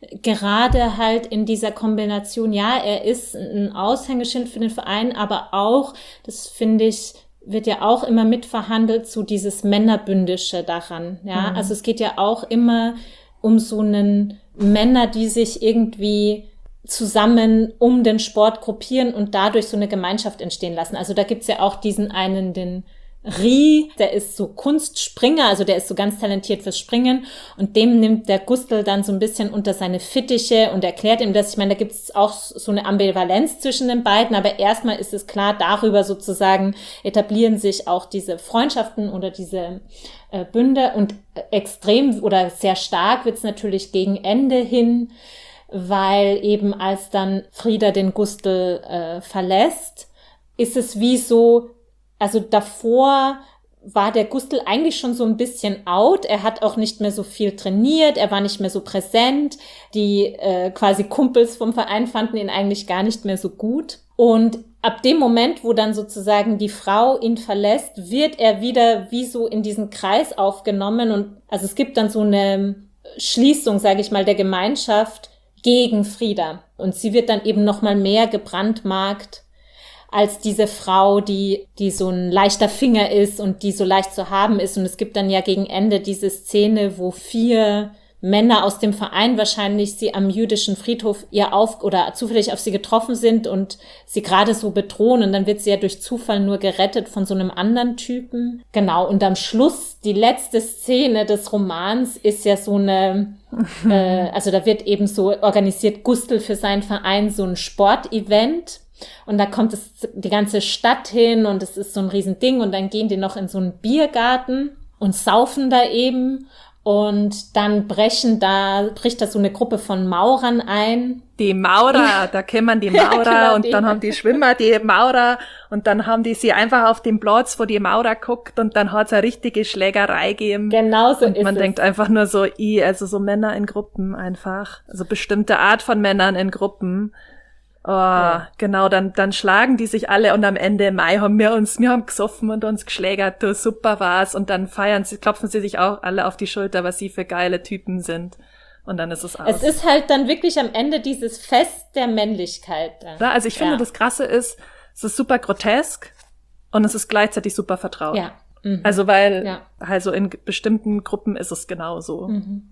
Speaker 1: gerade halt in dieser Kombination, ja, er ist ein Aushängeschild für den Verein, aber auch, das finde ich, wird ja auch immer mitverhandelt, so dieses Männerbündische daran, ja, also es geht ja auch immer um so einen Männer, die sich irgendwie zusammen um den Sport gruppieren und dadurch so eine Gemeinschaft entstehen lassen. Also da gibt's ja auch diesen einen, den Rie, der ist so Kunstspringer, also der ist so ganz talentiert fürs Springen und dem nimmt der Gustl dann so ein bisschen unter seine Fittiche und erklärt ihm das. Ich meine, da gibt es auch so eine Ambivalenz zwischen den beiden, aber erstmal ist es klar, darüber sozusagen etablieren sich auch diese Freundschaften oder diese Bünde und extrem oder sehr stark wird es natürlich gegen Ende hin, weil eben als dann Frieda den Gustl verlässt, ist es wie so, also davor war der Gustl eigentlich schon so ein bisschen out. Er hat auch nicht mehr so viel trainiert. Er war nicht mehr so präsent. Die quasi Kumpels vom Verein fanden ihn eigentlich gar nicht mehr so gut. Und ab dem Moment, wo dann sozusagen die Frau ihn verlässt, wird er wieder wie so in diesen Kreis aufgenommen. Und also es gibt dann so eine Schließung, sage ich mal, der Gemeinschaft gegen Frieda. Und sie wird dann eben noch mal mehr gebrandmarkt als diese Frau, die so ein leichter Finger ist und die so leicht zu haben ist. Und es gibt dann ja gegen Ende diese Szene, wo 4 Männer aus dem Verein wahrscheinlich sie am jüdischen Friedhof oder zufällig auf sie getroffen sind und sie gerade so bedrohen. Und dann wird sie ja durch Zufall nur gerettet von so einem anderen Typen. Genau. Und am Schluss, die letzte Szene des Romans ist ja so eine, also da wird eben so organisiert Gustl für seinen Verein so ein Sportevent. Und da kommt die ganze Stadt hin und es ist so ein Riesending und dann gehen die noch in so einen Biergarten und saufen da eben und dann bricht da so eine Gruppe von Maurern ein.
Speaker 2: Die Maurer, da kämen die Maurer genau, und dann haben die Schwimmer die Maurer und dann haben die sie einfach auf dem Platz, wo die Maurer guckt und dann hat's eine richtige Schlägerei gegeben.
Speaker 1: Genau so ist es.
Speaker 2: Und man denkt einfach nur so, also so Männer in Gruppen einfach, also bestimmte Art von Männern in Gruppen. Genau, dann schlagen die sich alle und am Ende Mai haben wir haben gesoffen und uns geschlägert, du, super war's und dann klopfen sie sich auch alle auf die Schulter, was sie für geile Typen sind und dann ist es aus.
Speaker 1: Es ist halt dann wirklich am Ende dieses Fest der Männlichkeit.
Speaker 2: Ja, also ich finde, das Krasse ist, es ist super grotesk und es ist gleichzeitig super vertraut.
Speaker 1: Ja.
Speaker 2: Also weil halt so in bestimmten Gruppen ist es genauso.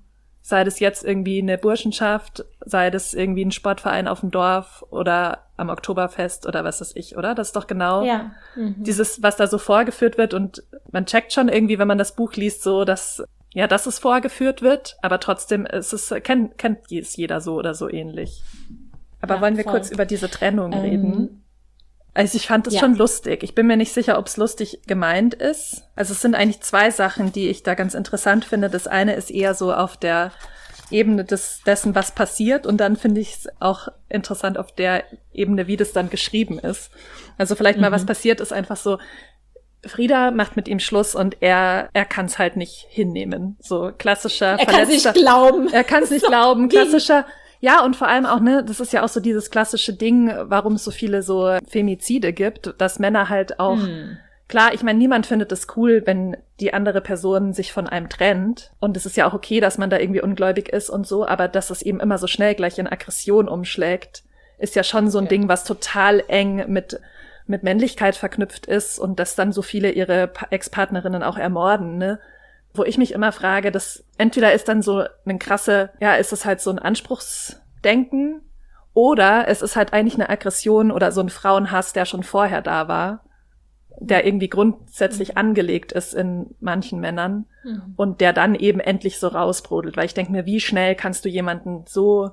Speaker 2: Sei das jetzt irgendwie eine Burschenschaft, sei das irgendwie ein Sportverein auf dem Dorf oder am Oktoberfest oder was weiß ich, oder? Das ist doch genau dieses, was da so vorgeführt wird und man checkt schon irgendwie, wenn man das Buch liest, so, dass es vorgeführt wird, aber trotzdem kennt es jeder so oder so ähnlich. Aber wollen wir kurz über diese Trennung reden? Also ich fand es schon lustig. Ich bin mir nicht sicher, ob es lustig gemeint ist. Also es sind eigentlich 2 Sachen, die ich da ganz interessant finde. Das eine ist eher so auf der Ebene dessen, was passiert. Und dann finde ich es auch interessant auf der Ebene, wie das dann geschrieben ist. Also vielleicht mal, was passiert, ist einfach so, Frieda macht mit ihm Schluss und er kann es halt nicht hinnehmen. So klassischer
Speaker 1: Verletzter. Er kann es nicht glauben.
Speaker 2: Er kann es nicht glauben. Klassischer. Ja, und vor allem auch, das ist ja auch so dieses klassische Ding, warum es so viele so Femizide gibt, dass Männer halt auch, klar, ich meine, niemand findet es cool, wenn die andere Person sich von einem trennt. Und es ist ja auch okay, dass man da irgendwie ungläubig ist und so, aber dass es eben immer so schnell gleich in Aggression umschlägt, ist ja schon so ein Ding, was total eng mit Männlichkeit verknüpft ist und dass dann so viele ihre Ex-Partnerinnen auch ermorden, ne? Wo ich mich immer frage, dass entweder ist dann so ist es halt so ein Anspruchsdenken oder es ist halt eigentlich eine Aggression oder so ein Frauenhass, der schon vorher da war, der irgendwie grundsätzlich angelegt ist in manchen Männern und der dann eben endlich so rausbrodelt. Weil ich denke mir, wie schnell kannst du jemanden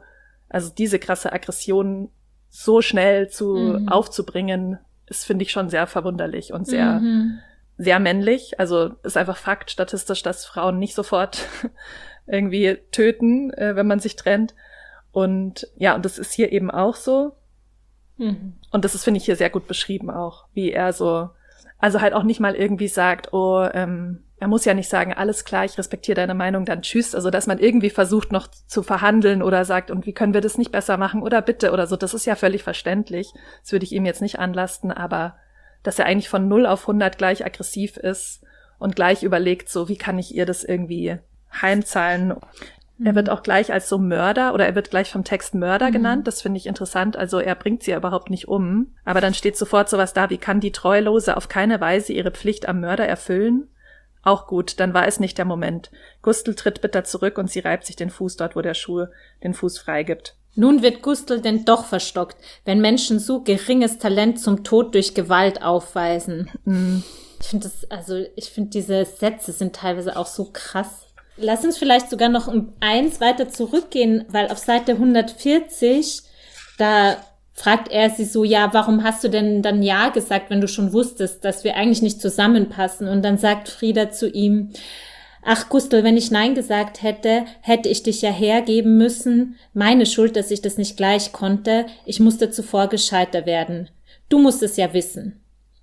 Speaker 2: also diese krasse Aggression so schnell aufzubringen, ist, finde ich, schon sehr verwunderlich und sehr sehr männlich. Also ist einfach Fakt statistisch, dass Frauen nicht sofort irgendwie töten, wenn man sich trennt. Und ja, und das ist hier eben auch so. Und das ist, finde ich, hier sehr gut beschrieben auch, wie er so, also halt auch nicht mal irgendwie sagt, er muss ja nicht sagen, alles klar, ich respektiere deine Meinung, dann tschüss. Also, dass man irgendwie versucht noch zu verhandeln oder sagt, und wie können wir das nicht besser machen oder bitte oder so, das ist ja völlig verständlich. Das würde ich ihm jetzt nicht anlasten, aber dass er eigentlich von 0 auf 100 gleich aggressiv ist und gleich überlegt, so, wie kann ich ihr das irgendwie heimzahlen. Er wird auch gleich als so Mörder oder er wird gleich vom Text Mörder genannt. Das finde ich interessant. Also er bringt sie ja überhaupt nicht um. Aber dann steht sofort sowas da, wie kann die Treulose auf keine Weise ihre Pflicht am Mörder erfüllen? Auch gut, dann war es nicht der Moment. Gustl tritt bitter zurück und sie reibt sich den Fuß dort, wo der Schuh den Fuß freigibt.
Speaker 1: Nun wird Gustl denn doch verstockt, wenn Menschen so geringes Talent zum Tod durch Gewalt aufweisen. Ich finde diese Sätze sind teilweise auch so krass. Lass uns vielleicht sogar noch um eins weiter zurückgehen, weil auf Seite 140, da fragt er sie so, ja, warum hast du denn dann Ja gesagt, wenn du schon wusstest, dass wir eigentlich nicht zusammenpassen? Und dann sagt Frida zu ihm, ach Gustl, wenn ich Nein gesagt hätte, hätte ich dich ja hergeben müssen. Meine Schuld, dass ich das nicht gleich konnte. Ich musste zuvor gescheiter werden. Du musst es ja wissen.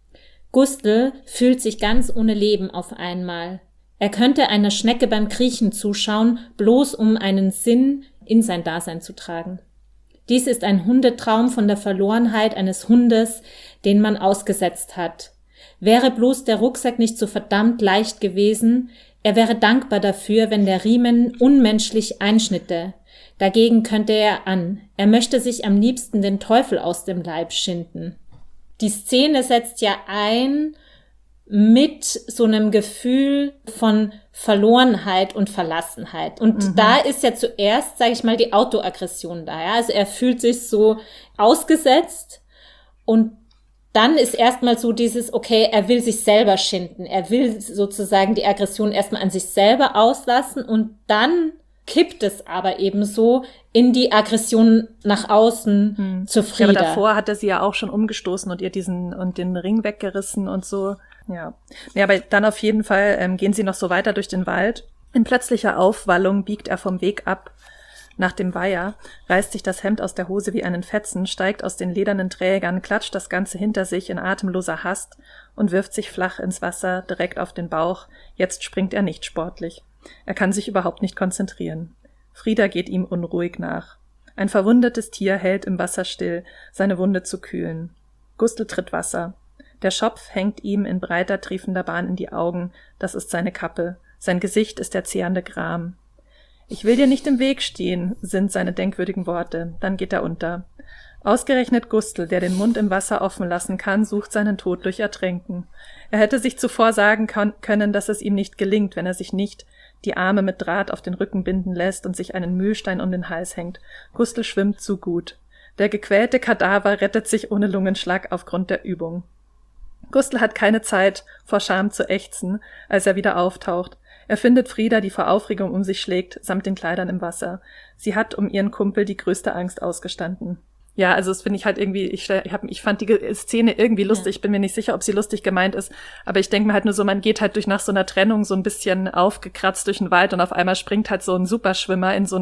Speaker 1: Gustl fühlt sich ganz ohne Leben auf einmal. Er könnte einer Schnecke beim Kriechen zuschauen, bloß um einen Sinn in sein Dasein zu tragen. Dies ist ein Hundetraum von der Verlorenheit eines Hundes, den man ausgesetzt hat. Wäre bloß der Rucksack nicht so verdammt leicht gewesen, er wäre dankbar dafür, wenn der Riemen unmenschlich einschnitte. Dagegen könnte er an. Er möchte sich am liebsten den Teufel aus dem Leib schinden. Die Szene setzt ja ein mit so einem Gefühl von Verlorenheit und Verlassenheit. Und da ist ja zuerst, sage ich mal, die Autoaggression da. Ja? Also er fühlt sich so ausgesetzt und dann ist erstmal so dieses, okay, er will sich selber schinden. Er will sozusagen die Aggression erstmal an sich selber auslassen und dann kippt es aber eben so in die Aggression nach außen zu Frida.
Speaker 2: Ja, aber davor hat er sie ja auch schon umgestoßen und ihr den Ring weggerissen und so. Ja, aber dann auf jeden Fall gehen sie noch so weiter durch den Wald. In plötzlicher Aufwallung biegt er vom Weg ab nach dem Weiher, reißt sich das Hemd aus der Hose wie einen Fetzen, steigt aus den ledernen Trägern, klatscht das Ganze hinter sich in atemloser Hast und wirft sich flach ins Wasser, direkt auf den Bauch. Jetzt springt er nicht sportlich. Er kann sich überhaupt nicht konzentrieren. Frida geht ihm unruhig nach. Ein verwundetes Tier hält im Wasser still, seine Wunde zu kühlen. Gustl tritt Wasser. Der Schopf hängt ihm in breiter, triefender Bahn in die Augen. Das ist seine Kappe. Sein Gesicht ist der zehrende Gram. »Ich will dir nicht im Weg stehen«, sind seine denkwürdigen Worte. Dann geht er unter. Ausgerechnet Gustl, der den Mund im Wasser offen lassen kann, sucht seinen Tod durch Ertränken. Er hätte sich zuvor sagen können, dass es ihm nicht gelingt, wenn er sich nicht die Arme mit Draht auf den Rücken binden lässt und sich einen Mühlstein um den Hals hängt. Gustl schwimmt zu gut. Der gequälte Kadaver rettet sich ohne Lungenschlag aufgrund der Übung. Gustl hat keine Zeit, vor Scham zu ächzen, als er wieder auftaucht. Er findet Frida, die vor Aufregung um sich schlägt, samt den Kleidern im Wasser. Sie hat um ihren Kumpel die größte Angst ausgestanden. Ja, also das finde ich halt irgendwie, ich fand die Szene irgendwie lustig. Ich bin mir nicht sicher, ob sie lustig gemeint ist, aber ich denke mir halt nur so, man geht halt nach so einer Trennung so ein bisschen aufgekratzt durch den Wald und auf einmal springt halt so ein Superschwimmer in so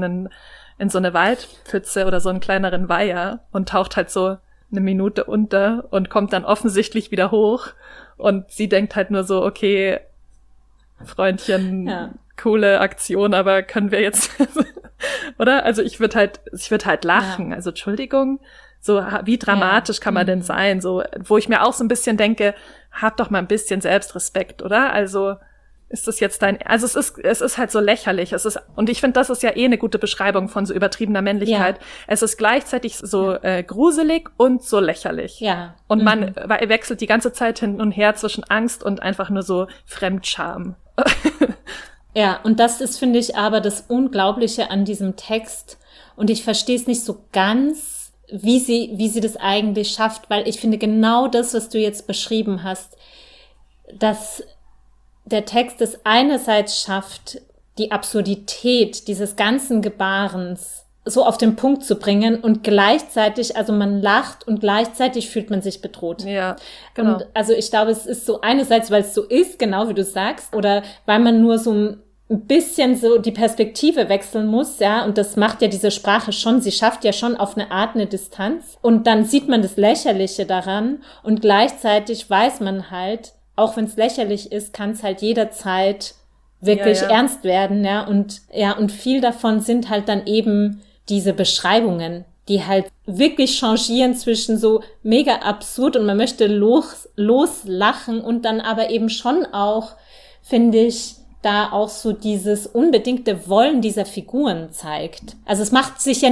Speaker 2: eine Waldpfütze oder so einen kleineren Weiher und taucht halt so eine Minute unter und kommt dann offensichtlich wieder hoch und sie denkt halt nur so, okay, Freundchen, coole Aktion, aber können wir jetzt, oder? Also ich würde halt lachen, also Entschuldigung, so wie dramatisch kann man denn sein, so, wo ich mir auch so ein bisschen denke, hab doch mal ein bisschen Selbstrespekt, oder? Also ist das jetzt also es ist halt so lächerlich, und ich finde, das ist ja eine gute Beschreibung von so übertriebener Männlichkeit. Ja. Es ist gleichzeitig so gruselig und so lächerlich.
Speaker 1: Ja.
Speaker 2: Und man wechselt die ganze Zeit hin und her zwischen Angst und einfach nur so Fremdscham.
Speaker 1: Ja, und das ist, finde ich, aber das Unglaubliche an diesem Text. Und ich verstehe es nicht so ganz, wie sie das eigentlich schafft, weil ich finde genau das, was du jetzt beschrieben hast, dass der Text es einerseits schafft, die Absurdität dieses ganzen Gebarens so auf den Punkt zu bringen und gleichzeitig, also man lacht und gleichzeitig fühlt man sich bedroht.
Speaker 2: Ja, genau.
Speaker 1: Und also ich glaube, es ist so einerseits, weil es so ist, genau wie du sagst, oder weil man nur so ein bisschen so die Perspektive wechseln muss, ja, und das macht ja diese Sprache schon, sie schafft ja schon auf eine Art eine Distanz und dann sieht man das Lächerliche daran und gleichzeitig weiß man halt, auch wenn es lächerlich ist, kann es halt jederzeit wirklich ernst werden, und viel davon sind halt dann eben diese Beschreibungen, die halt wirklich changieren zwischen so mega absurd und man möchte loslachen und dann aber eben schon auch, finde ich, da auch so dieses unbedingte Wollen dieser Figuren zeigt. Also es macht sich ja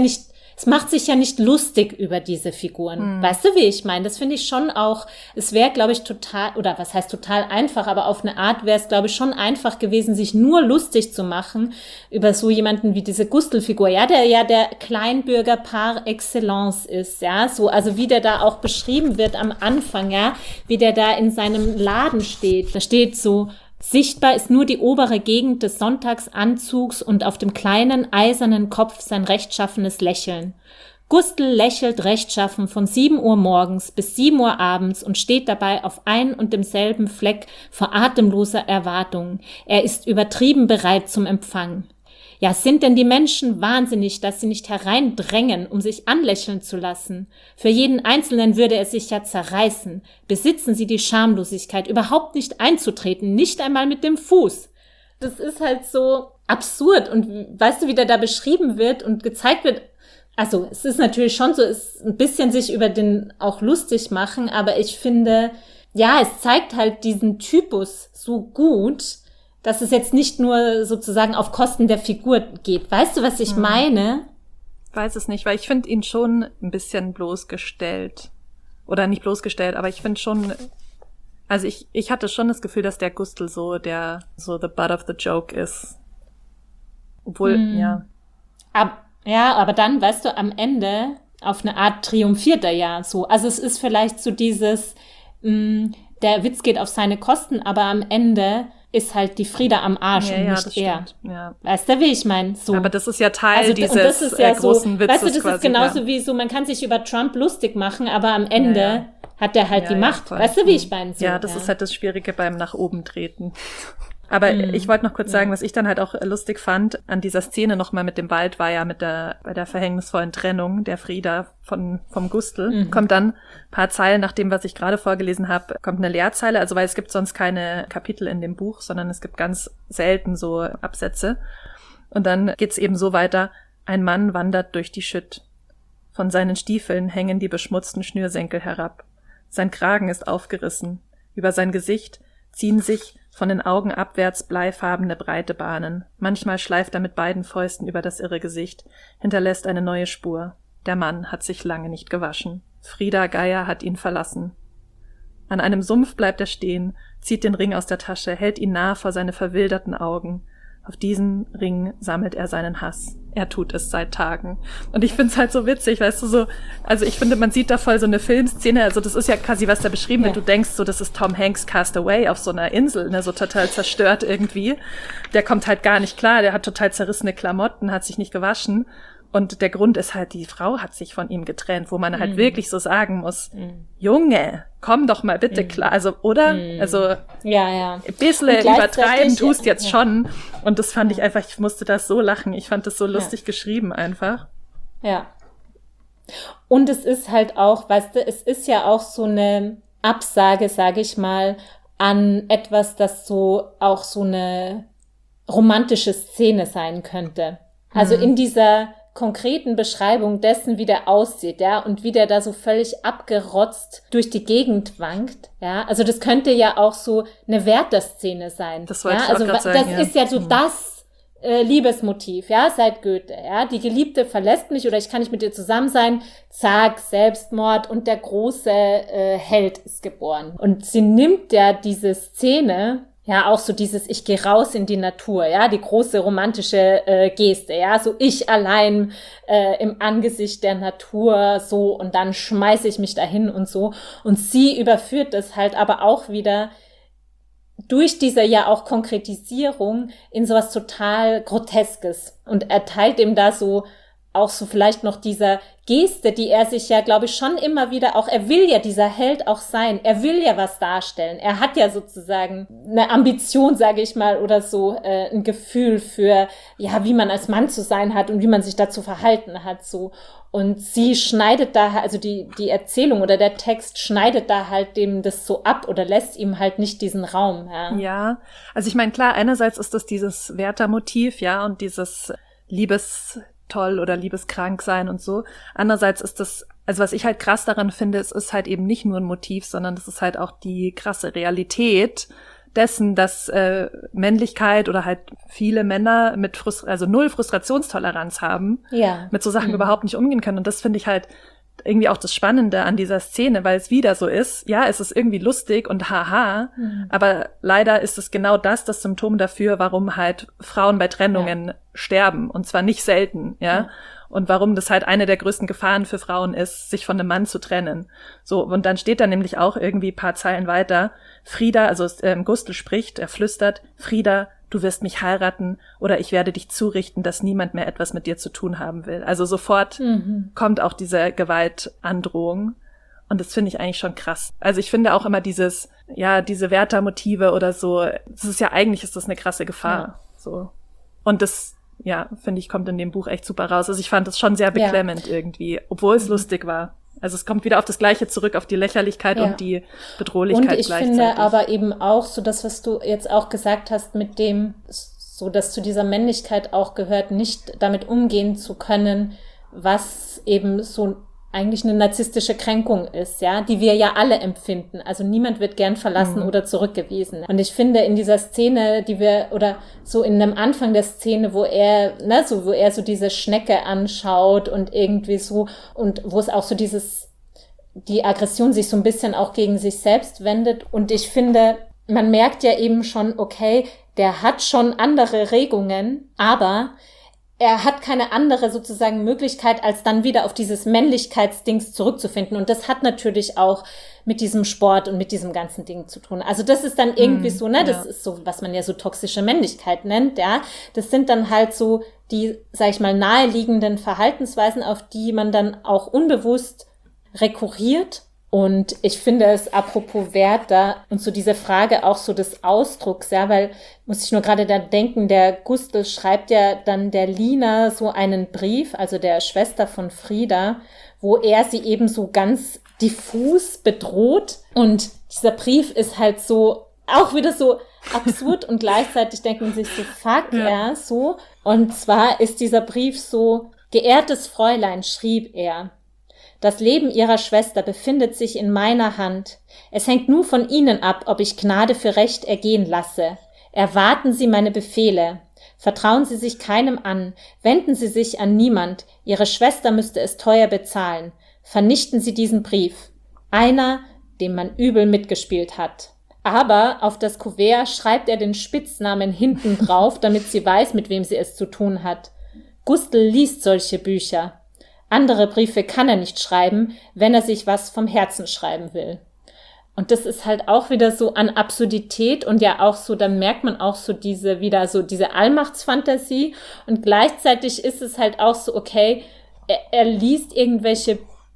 Speaker 1: nicht lustig über diese Figuren. Weißt du, wie ich meine? Das finde ich schon auch, es wäre, glaube ich, total, oder was heißt total einfach, aber auf eine Art wäre es, glaube ich, schon einfach gewesen, sich nur lustig zu machen über so jemanden wie diese Gustl-Figur, der ja der Kleinbürger par excellence ist, so, also wie der da auch beschrieben wird am Anfang, wie der da in seinem Laden steht. Da steht so, sichtbar ist nur die obere Gegend des Sonntagsanzugs und auf dem kleinen, eisernen Kopf sein rechtschaffenes Lächeln. Gustl lächelt rechtschaffen von 7 Uhr morgens bis 7 Uhr abends und steht dabei auf ein und demselben Fleck vor atemloser Erwartung. Er ist übertrieben bereit zum Empfang. Ja, sind denn die Menschen wahnsinnig, dass sie nicht hereindrängen, um sich anlächeln zu lassen? Für jeden Einzelnen würde er sich ja zerreißen. Besitzen sie die Schamlosigkeit, überhaupt nicht einzutreten, nicht einmal mit dem Fuß. Das ist halt so absurd und weißt du, wie der da beschrieben wird und gezeigt wird, also es ist natürlich schon so, es ist ein bisschen sich über den auch lustig machen, aber ich finde, es zeigt halt diesen Typus so gut, dass es jetzt nicht nur sozusagen auf Kosten der Figur geht. Weißt du, was ich meine?
Speaker 2: Weiß es nicht, weil ich finde ihn schon ein bisschen bloßgestellt. Oder nicht bloßgestellt, aber ich finde schon, also ich hatte schon das Gefühl, dass der Gustl so the butt of the joke ist. Obwohl,
Speaker 1: aber dann, weißt du, am Ende auf eine Art triumphiert er ja so. Also es ist vielleicht so dieses, der Witz geht auf seine Kosten, aber am Ende ist halt die Frieda am Arsch und nicht er.
Speaker 2: Ja.
Speaker 1: Weißt du, wie ich meine? So.
Speaker 2: Aber das ist ja Teil dieses großen Witzes.
Speaker 1: Weißt du, das
Speaker 2: quasi,
Speaker 1: ist genauso wie so, man kann sich über Trump lustig machen, aber am Ende hat er halt die Macht.
Speaker 2: Voll.
Speaker 1: Weißt du, wie ich meine? So,
Speaker 2: das ist halt das Schwierige beim nach oben treten. Aber ich wollte noch kurz sagen, was ich dann halt auch lustig fand an dieser Szene nochmal mit dem Wald, war ja bei der verhängnisvollen Trennung der Frieda vom Gustl. Kommt dann ein paar Zeilen nach dem, was ich gerade vorgelesen habe, kommt eine Leerzeile, also weil es gibt sonst keine Kapitel in dem Buch, sondern es gibt ganz selten so Absätze. Und dann geht's eben so weiter, ein Mann wandert durch die Schütt. Von seinen Stiefeln hängen die beschmutzten Schnürsenkel herab. Sein Kragen ist aufgerissen. Über sein Gesicht ziehen sich von den Augen abwärts bleifarbene breite Bahnen. Manchmal schleift er mit beiden Fäusten über das irre Gesicht, hinterlässt eine neue Spur. Der Mann hat sich lange nicht gewaschen. Frieda Geier hat ihn verlassen. An einem Sumpf bleibt er stehen, zieht den Ring aus der Tasche, hält ihn nah vor seine verwilderten Augen. Auf diesen Ring sammelt er seinen Hass. Er tut es seit Tagen. Und ich find's halt so witzig, weißt du, so, also ich finde, man sieht da voll so eine Filmszene, also das ist ja quasi, was da beschrieben wird, du denkst so, das ist Tom Hanks Cast Away auf so einer Insel, ne, so total zerstört irgendwie. Der kommt halt gar nicht klar, der hat total zerrissene Klamotten, hat sich nicht gewaschen. Und der Grund ist halt, die Frau hat sich von ihm getrennt, wo man halt wirklich so sagen muss, Junge, komm doch mal bitte klar, also, oder? Also, ein bisschen übertreiben tust jetzt schon. Und das fand ich einfach, ich musste das so lachen. Ich fand das so lustig geschrieben einfach.
Speaker 1: Ja. Und es ist halt auch, weißt du, es ist ja auch so eine Absage, sage ich mal, an etwas, das so auch so eine romantische Szene sein könnte. Also in dieser konkreten Beschreibung dessen, wie der aussieht, und wie der da so völlig abgerotzt durch die Gegend wankt, Also das könnte ja auch so eine Werther-Szene sein.
Speaker 2: Das wollte ich auch gerade sagen,
Speaker 1: das ist ja so das Liebesmotiv, seit Goethe, Die Geliebte verlässt mich oder ich kann nicht mit ihr zusammen sein, zack, Selbstmord und der große Held ist geboren. Und sie nimmt ja diese Szene, auch so dieses, ich gehe raus in die Natur, die große romantische Geste, so ich allein im Angesicht der Natur, so, und dann schmeiße ich mich dahin und so. Und sie überführt das halt aber auch wieder durch diese auch Konkretisierung in sowas total Groteskes und erteilt ihm da so auch so vielleicht noch dieser Geste, die er sich ja, glaube ich, schon immer wieder auch, er will ja dieser Held auch sein, er will ja was darstellen, er hat ja sozusagen eine Ambition, sage ich mal, oder so ein Gefühl für, ja, wie man als Mann zu sein hat und wie man sich dazu verhalten hat, so. Und sie schneidet da, also die Erzählung oder der Text schneidet da halt dem das so ab oder lässt ihm halt nicht diesen Raum.
Speaker 2: Ja, also ich meine, klar, einerseits ist das dieses Werther-Motiv, ja, und dieses Liebestoll oder liebeskrank sein und so. Andererseits ist das, also was ich halt krass daran finde, es ist halt eben nicht nur ein Motiv, sondern das ist halt auch die krasse Realität dessen, dass Männlichkeit oder halt viele Männer mit also null Frustrationstoleranz haben, mit so Sachen überhaupt nicht umgehen können. Und das finde ich halt irgendwie auch das Spannende an dieser Szene, weil es wieder so ist, ja, es ist irgendwie lustig und haha, aber leider ist es genau das Symptom dafür, warum halt Frauen bei Trennungen sterben, und zwar nicht selten, ja. Und warum das halt eine der größten Gefahren für Frauen ist, sich von einem Mann zu trennen. So, und dann steht da nämlich auch irgendwie ein paar Zeilen weiter, Frieda, also Gustl spricht, er flüstert, Frieda, du wirst mich heiraten oder ich werde dich zurichten, dass niemand mehr etwas mit dir zu tun haben will. Also sofort kommt auch diese Gewaltandrohung. Und das finde ich eigentlich schon krass. Also ich finde auch immer diese Werther-Motive oder so, das ist ja eigentlich, ist das eine krasse Gefahr. So. Und das, finde ich, kommt in dem Buch echt super raus. Also ich fand das schon sehr beklemmend irgendwie, obwohl es lustig war. Also es kommt wieder auf das Gleiche zurück, auf die Lächerlichkeit und die Bedrohlichkeit gleichzeitig.
Speaker 1: Und ich finde aber eben auch so das, was du jetzt auch gesagt hast, mit dem, so dass zu dieser Männlichkeit auch gehört, nicht damit umgehen zu können, was eben so eigentlich eine narzisstische Kränkung ist, ja, die wir ja alle empfinden. Also niemand wird gern verlassen oder zurückgewiesen. Und ich finde in dieser Szene, oder so in dem Anfang der Szene, wo er so diese Schnecke anschaut und irgendwie so, und wo es auch so die Aggression sich so ein bisschen auch gegen sich selbst wendet. Und ich finde, man merkt ja eben schon, okay, der hat schon andere Regungen, aber er hat keine andere sozusagen Möglichkeit, als dann wieder auf dieses Männlichkeitsdings zurückzufinden. Und das hat natürlich auch mit diesem Sport und mit diesem ganzen Ding zu tun. Also das ist dann irgendwie so, ne, das ist so, was man ja so toxische Männlichkeit nennt, ja. Das sind dann halt so die, sag ich mal, naheliegenden Verhaltensweisen, auf die man dann auch unbewusst rekurriert. Und ich finde es, apropos Werther, und so diese Frage auch so des Ausdrucks, ja, weil, muss ich nur gerade da denken, der Gustl schreibt ja dann der Lina so einen Brief, also der Schwester von Frieda, wo er sie eben so ganz diffus bedroht. Und dieser Brief ist halt so, auch wieder so absurd und gleichzeitig denkt man sich so, fuck, so. Und zwar ist dieser Brief so, geehrtes Fräulein, schrieb er, das Leben Ihrer Schwester befindet sich in meiner Hand. Es hängt nur von Ihnen ab, ob ich Gnade für Recht ergehen lasse. Erwarten Sie meine Befehle. Vertrauen Sie sich keinem an. Wenden Sie sich an niemand. Ihre Schwester müsste es teuer bezahlen. Vernichten Sie diesen Brief. Einer, dem man übel mitgespielt hat. Aber auf das Kuvert schreibt er den Spitznamen hinten drauf, damit sie weiß, mit wem sie es zu tun hat. Gustl liest solche Bücher. Andere Briefe kann er nicht schreiben, wenn er sich was vom Herzen schreiben will. Und das ist halt auch wieder so an Absurdität und ja auch so, dann merkt man auch so diese Allmachtsfantasie und gleichzeitig ist es halt auch so, okay, er liest irgendwelche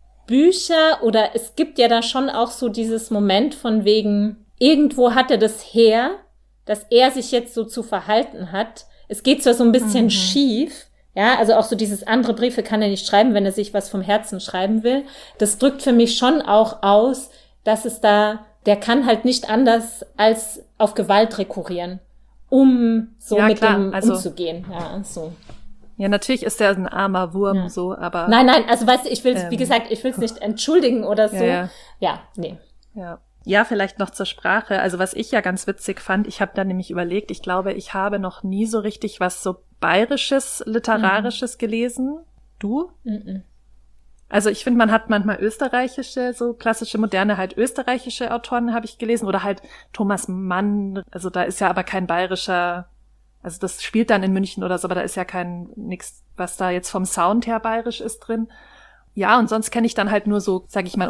Speaker 1: Bücher oder es gibt ja da schon auch so dieses Moment von wegen, irgendwo hat er das her, dass er sich jetzt so zu verhalten hat. Es geht zwar so ein bisschen schief, ja, also auch so dieses andere Briefe kann er nicht schreiben, wenn er sich was vom Herzen schreiben will. Das drückt für mich schon auch aus, dass es der kann halt nicht anders als auf Gewalt rekurrieren, um so mit dem umzugehen. Ja, so.
Speaker 2: Ja, natürlich ist er ein armer Wurm, so, aber.
Speaker 1: Nein, also weißt du, wie gesagt, ich will es nicht entschuldigen oder so. Nee.
Speaker 2: Ja, vielleicht noch zur Sprache. Also was ich ja ganz witzig fand, ich habe da nämlich überlegt, ich glaube, ich habe noch nie so richtig was so Bayerisches, Literarisches gelesen. Du? Also ich finde, man hat manchmal österreichische, so klassische, moderne, halt österreichische Autoren habe ich gelesen oder halt Thomas Mann. Also da ist ja aber kein bayerischer, also das spielt dann in München oder so, aber da ist ja nix, was da jetzt vom Sound her bayerisch ist drin. Ja, und sonst kenne ich dann halt nur so, sag ich mal,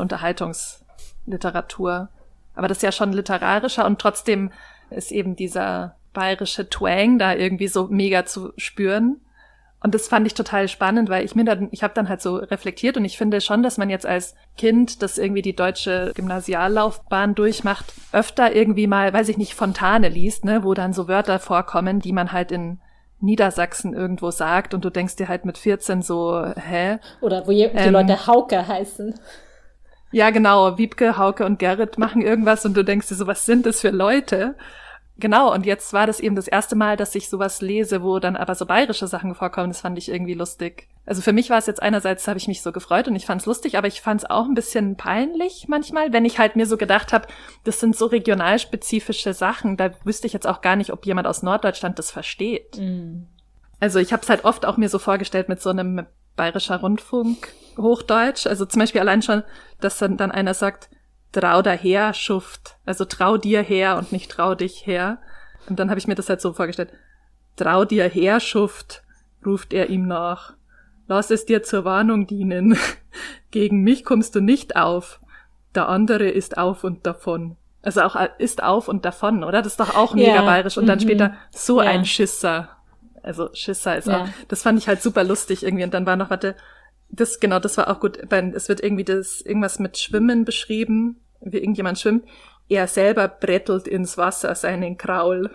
Speaker 2: Unterhaltungsliteratur. Aber das ist ja schon literarischer und trotzdem ist eben dieser bayerische Twang da irgendwie so mega zu spüren. Und das fand ich total spannend, weil ich habe dann halt so reflektiert und ich finde schon, dass man jetzt als Kind, das irgendwie die deutsche Gymnasiallaufbahn durchmacht, öfter irgendwie mal, weiß ich nicht, Fontane liest, ne, wo dann so Wörter vorkommen, die man halt in Niedersachsen irgendwo sagt und du denkst dir halt mit 14 so, hä?
Speaker 1: Oder wo die Leute Hauke heißen.
Speaker 2: Ja, genau, Wiebke, Hauke und Gerrit machen irgendwas und du denkst dir so, was sind das für Leute? Genau, und jetzt war das eben das erste Mal, dass ich sowas lese, wo dann aber so bayerische Sachen vorkommen. Das fand ich irgendwie lustig. Also für mich war es jetzt einerseits, habe ich mich so gefreut und ich fand es lustig, aber ich fand es auch ein bisschen peinlich manchmal, wenn ich halt mir so gedacht habe, das sind so regionalspezifische Sachen, da wüsste ich jetzt auch gar nicht, ob jemand aus Norddeutschland das versteht. Mhm. Also ich habe es halt oft auch mir so vorgestellt mit so einem Bayerischer Rundfunk Hochdeutsch, also zum Beispiel allein schon, dass dann einer sagt, trau daher, Schuft. Also trau dir her und nicht trau dich her. Und dann habe ich mir das halt so vorgestellt. Trau dir her, Schuft, ruft er ihm nach. Lass es dir zur Warnung dienen. Gegen mich kommst du nicht auf. Der andere ist auf und davon. Also auch ist auf und davon, oder? Das ist doch auch mega bayerisch. Und dann später so ein Schisser. Also Schisser ist auch, das fand ich halt super lustig irgendwie. Und dann war noch, das war auch gut. Es wird irgendwie irgendwas mit Schwimmen beschrieben, wie irgendjemand schwimmt. Er selber brettelt ins Wasser seinen Kraul.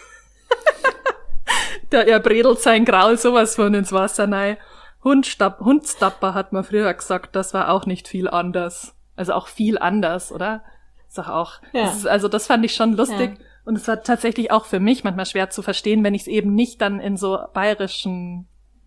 Speaker 2: Er bredelt sein Kraul sowas von ins Wasser rein. Hundstapper hat man früher gesagt, das war auch nicht viel anders. Also auch viel anders, oder? Ist doch auch. Ja. Das fand ich schon lustig. Ja. Und es war tatsächlich auch für mich manchmal schwer zu verstehen, wenn ich es eben nicht dann in so bayerischer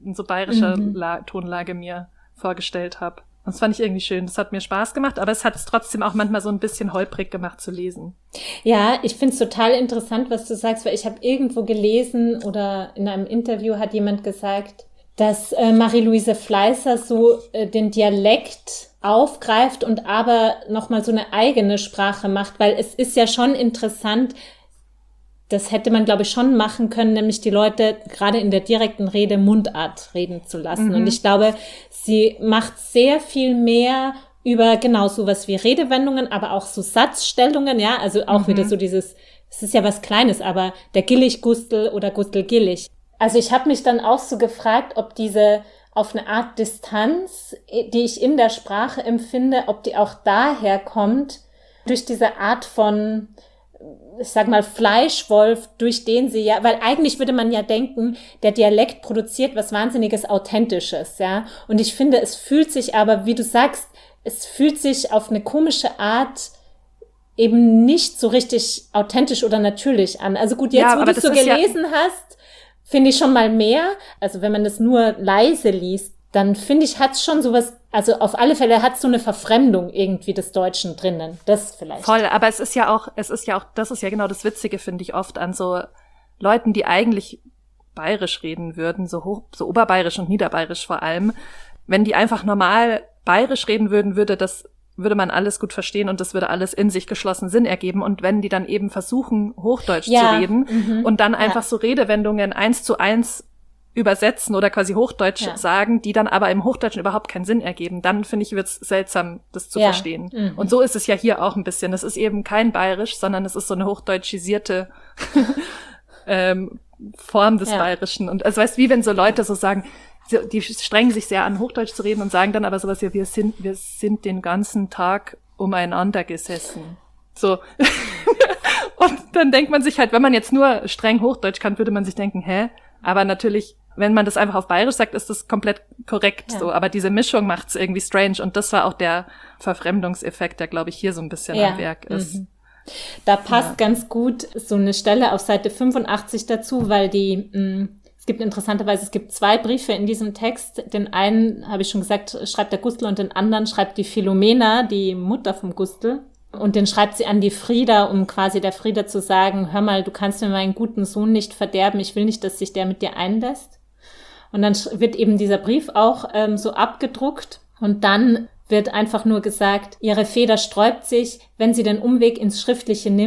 Speaker 2: Tonlage mir vorgestellt habe. Das fand ich irgendwie schön. Das hat mir Spaß gemacht, aber es hat es trotzdem auch manchmal so ein bisschen holprig gemacht zu lesen.
Speaker 1: Ja, ich finde es total interessant, was du sagst, weil ich habe irgendwo gelesen oder in einem Interview hat jemand gesagt, dass Marie-Louise Fleißer so den Dialekt aufgreift und aber nochmal so eine eigene Sprache macht, weil es ist ja schon interessant, das hätte man, glaube ich, schon machen können, nämlich die Leute gerade in der direkten Rede Mundart reden zu lassen. Und ich glaube, sie macht sehr viel mehr über genau sowas wie Redewendungen, aber auch so Satzstellungen, ja, also auch wieder so dieses, es ist ja was Kleines, aber der Gillig-Gustel oder Gustel-Gillig. Also ich habe mich dann auch so gefragt, ob diese auf eine Art Distanz, die ich in der Sprache empfinde, ob die auch daher kommt, durch diese Art von, ich sag mal, Fleischwolf, durch den sie ja, weil eigentlich würde man ja denken, der Dialekt produziert was Wahnsinniges Authentisches, ja. Und ich finde, es fühlt sich aber, wie du sagst, es fühlt sich auf eine komische Art eben nicht so richtig authentisch oder natürlich an. Also gut, jetzt, wo du es so gelesen hast, finde ich schon mal mehr. Also wenn man das nur leise liest, dann finde ich, hat's schon sowas, also auf alle Fälle hat's so eine Verfremdung irgendwie des Deutschen drinnen. Das vielleicht.
Speaker 2: Voll, aber das ist ja auch, das ist ja genau das Witzige, finde ich oft an so Leuten, die eigentlich bayerisch reden würden, so oberbayerisch und niederbayerisch vor allem. Wenn die einfach normal bayerisch reden würden, würde man alles gut verstehen und das würde alles in sich geschlossen Sinn ergeben. Und wenn die dann eben versuchen, Hochdeutsch zu reden und dann einfach so Redewendungen 1:1 übersetzen oder quasi Hochdeutsch sagen, die dann aber im Hochdeutschen überhaupt keinen Sinn ergeben, dann finde ich, wird's seltsam, das zu verstehen. Und so ist es ja hier auch ein bisschen. Das ist eben kein Bayerisch, sondern es ist so eine hochdeutschisierte Form des Bayerischen. Und also weißt, wie wenn so Leute so sagen, die strengen sich sehr an, Hochdeutsch zu reden und sagen dann aber sowas wie, wir sind den ganzen Tag umeinander gesessen. So. Und dann denkt man sich halt, wenn man jetzt nur streng Hochdeutsch kann, würde man sich denken, hä? Aber natürlich, wenn man das einfach auf Bayerisch sagt, ist das komplett korrekt so. Aber diese Mischung macht's irgendwie strange. Und das war auch der Verfremdungseffekt, der, glaube ich, hier so ein bisschen am Werk ist.
Speaker 1: Da passt ganz gut so eine Stelle auf Seite 85 dazu, weil es gibt 2 Briefe in diesem Text. Den einen, habe ich schon gesagt, schreibt der Gustl und den anderen schreibt die Philomena, die Mutter vom Gustl. Und den schreibt sie an die Frieda, um quasi der Frieda zu sagen, hör mal, du kannst mir meinen guten Sohn nicht verderben, ich will nicht, dass sich der mit dir einlässt. Und dann wird eben dieser Brief auch so abgedruckt und dann wird einfach nur gesagt, ihre Feder sträubt sich, wenn sie den Umweg ins Schriftliche nimmt,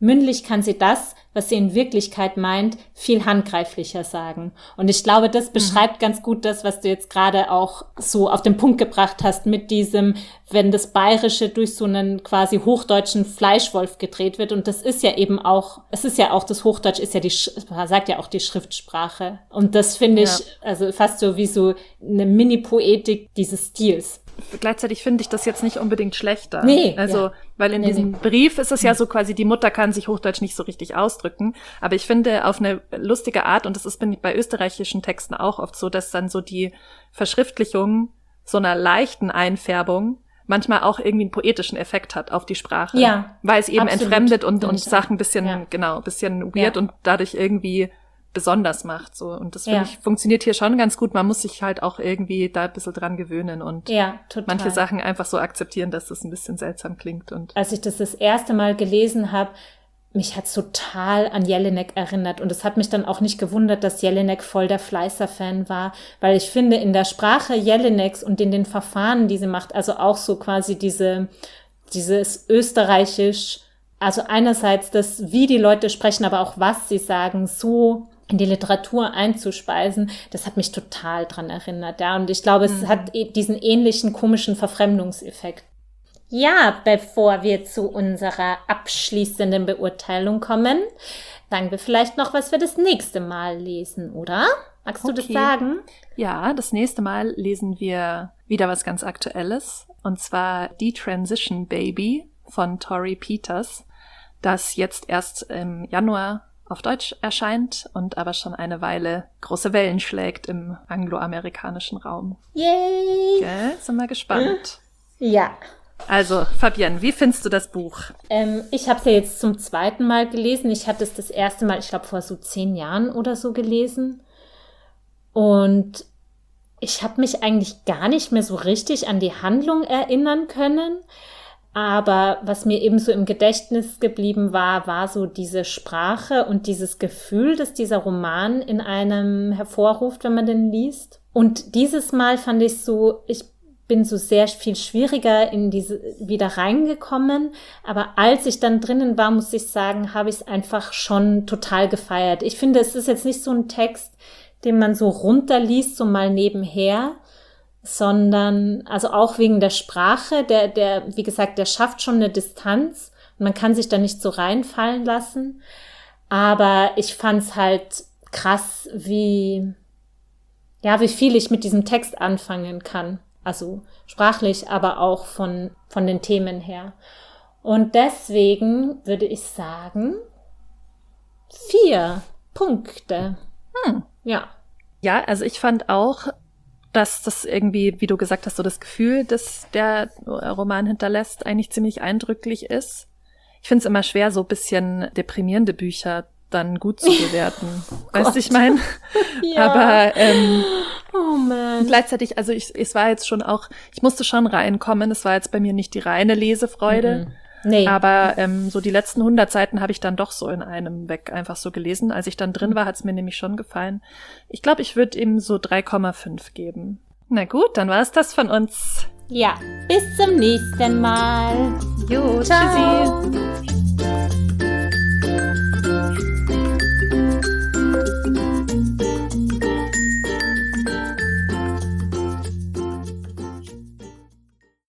Speaker 1: mündlich kann sie das, was sie in Wirklichkeit meint, viel handgreiflicher sagen. Und ich glaube, das beschreibt ganz gut das, was du jetzt gerade auch so auf den Punkt gebracht hast mit diesem, wenn das Bayerische durch so einen quasi hochdeutschen Fleischwolf gedreht wird. Und das ist ja eben auch, es ist ja auch, das Hochdeutsch ist ja sagt ja auch die Schriftsprache. Und das finde ich also fast so wie so eine Mini-Poetik dieses Stils.
Speaker 2: Gleichzeitig finde ich das jetzt nicht unbedingt schlechter.
Speaker 1: Nee.
Speaker 2: Also, weil in diesem Brief ist es ja so quasi, die Mutter kann sich Hochdeutsch nicht so richtig ausdrücken. Aber ich finde auf eine lustige Art, und das ist bei österreichischen Texten auch oft so, dass dann so die Verschriftlichung so einer leichten Einfärbung manchmal auch irgendwie einen poetischen Effekt hat auf die Sprache.
Speaker 1: Ja.
Speaker 2: Weil es eben
Speaker 1: absolut.
Speaker 2: entfremdet und Sachen ein bisschen, bisschen weird und dadurch irgendwie besonders macht, so. Und das finde ich, funktioniert hier schon ganz gut. Man muss sich halt auch irgendwie da ein bisschen dran gewöhnen und manche Sachen einfach so akzeptieren, dass das ein bisschen seltsam klingt. Und
Speaker 1: als ich das erste Mal gelesen habe, mich hat's total an Jelinek erinnert. Und es hat mich dann auch nicht gewundert, dass Jelinek voll der Fleißer-Fan war, weil ich finde, in der Sprache Jelineks und in den Verfahren, die sie macht, also auch so quasi dieses Österreichisch, also einerseits das, wie die Leute sprechen, aber auch was sie sagen, so in die Literatur einzuspeisen, das hat mich total dran erinnert, ja. Und ich glaube, es hat diesen ähnlichen komischen Verfremdungseffekt. Ja, bevor wir zu unserer abschließenden Beurteilung kommen, sagen wir vielleicht noch, was wir das nächste Mal lesen, oder? Magst du das sagen?
Speaker 2: Ja, das nächste Mal lesen wir wieder was ganz Aktuelles, und zwar Detransition Baby von Torrey Peters, das jetzt erst im Januar auf Deutsch erscheint und aber schon eine Weile große Wellen schlägt im angloamerikanischen Raum.
Speaker 1: Yay!
Speaker 2: Okay, sind wir gespannt.
Speaker 1: Ja.
Speaker 2: Also, Fabienne, wie findest du das Buch?
Speaker 1: Ich habe es ja jetzt zum zweiten Mal gelesen. Ich hatte es das erste Mal, ich glaube, vor so 10 Jahren oder so gelesen. Und ich habe mich eigentlich gar nicht mehr so richtig an die Handlung erinnern können. Aber was mir eben so im Gedächtnis geblieben war so diese Sprache und dieses Gefühl, das dieser Roman in einem hervorruft, wenn man den liest. Und dieses Mal fand ich so, ich bin so sehr viel schwieriger in diese wieder reingekommen. Aber als ich dann drinnen war, muss ich sagen, habe ich es einfach schon total gefeiert. Ich finde, es ist jetzt nicht so ein Text, den man so runterliest, so mal nebenher, sondern, also auch wegen der Sprache, der, wie gesagt, der schafft schon eine Distanz und man kann sich da nicht so reinfallen lassen. Aber ich fand's halt krass, wie viel ich mit diesem Text anfangen kann. Also sprachlich, aber auch von den Themen her. Und deswegen würde ich sagen, 4 Punkte. Ja.
Speaker 2: Ja, also ich fand auch, dass das irgendwie, wie du gesagt hast, so das Gefühl, das der Roman hinterlässt, eigentlich ziemlich eindrücklich ist. Ich finde es immer schwer, so ein bisschen deprimierende Bücher dann gut zu bewerten. Weißt du, ich meine?
Speaker 1: Ja.
Speaker 2: Aber
Speaker 1: oh man.
Speaker 2: Gleichzeitig, also es war jetzt schon auch, ich musste schon reinkommen, es war jetzt bei mir nicht die reine Lesefreude.
Speaker 1: Nee.
Speaker 2: Aber so die letzten 100 Seiten habe ich dann doch so in einem weg einfach so gelesen. Als ich dann drin war, hat es mir nämlich schon gefallen. Ich glaube, ich würde ihm so 3,5 geben. Na gut, dann war es das von uns.
Speaker 1: Ja, bis zum nächsten Mal.
Speaker 2: Jo,
Speaker 1: Ciao.
Speaker 2: tschüssi.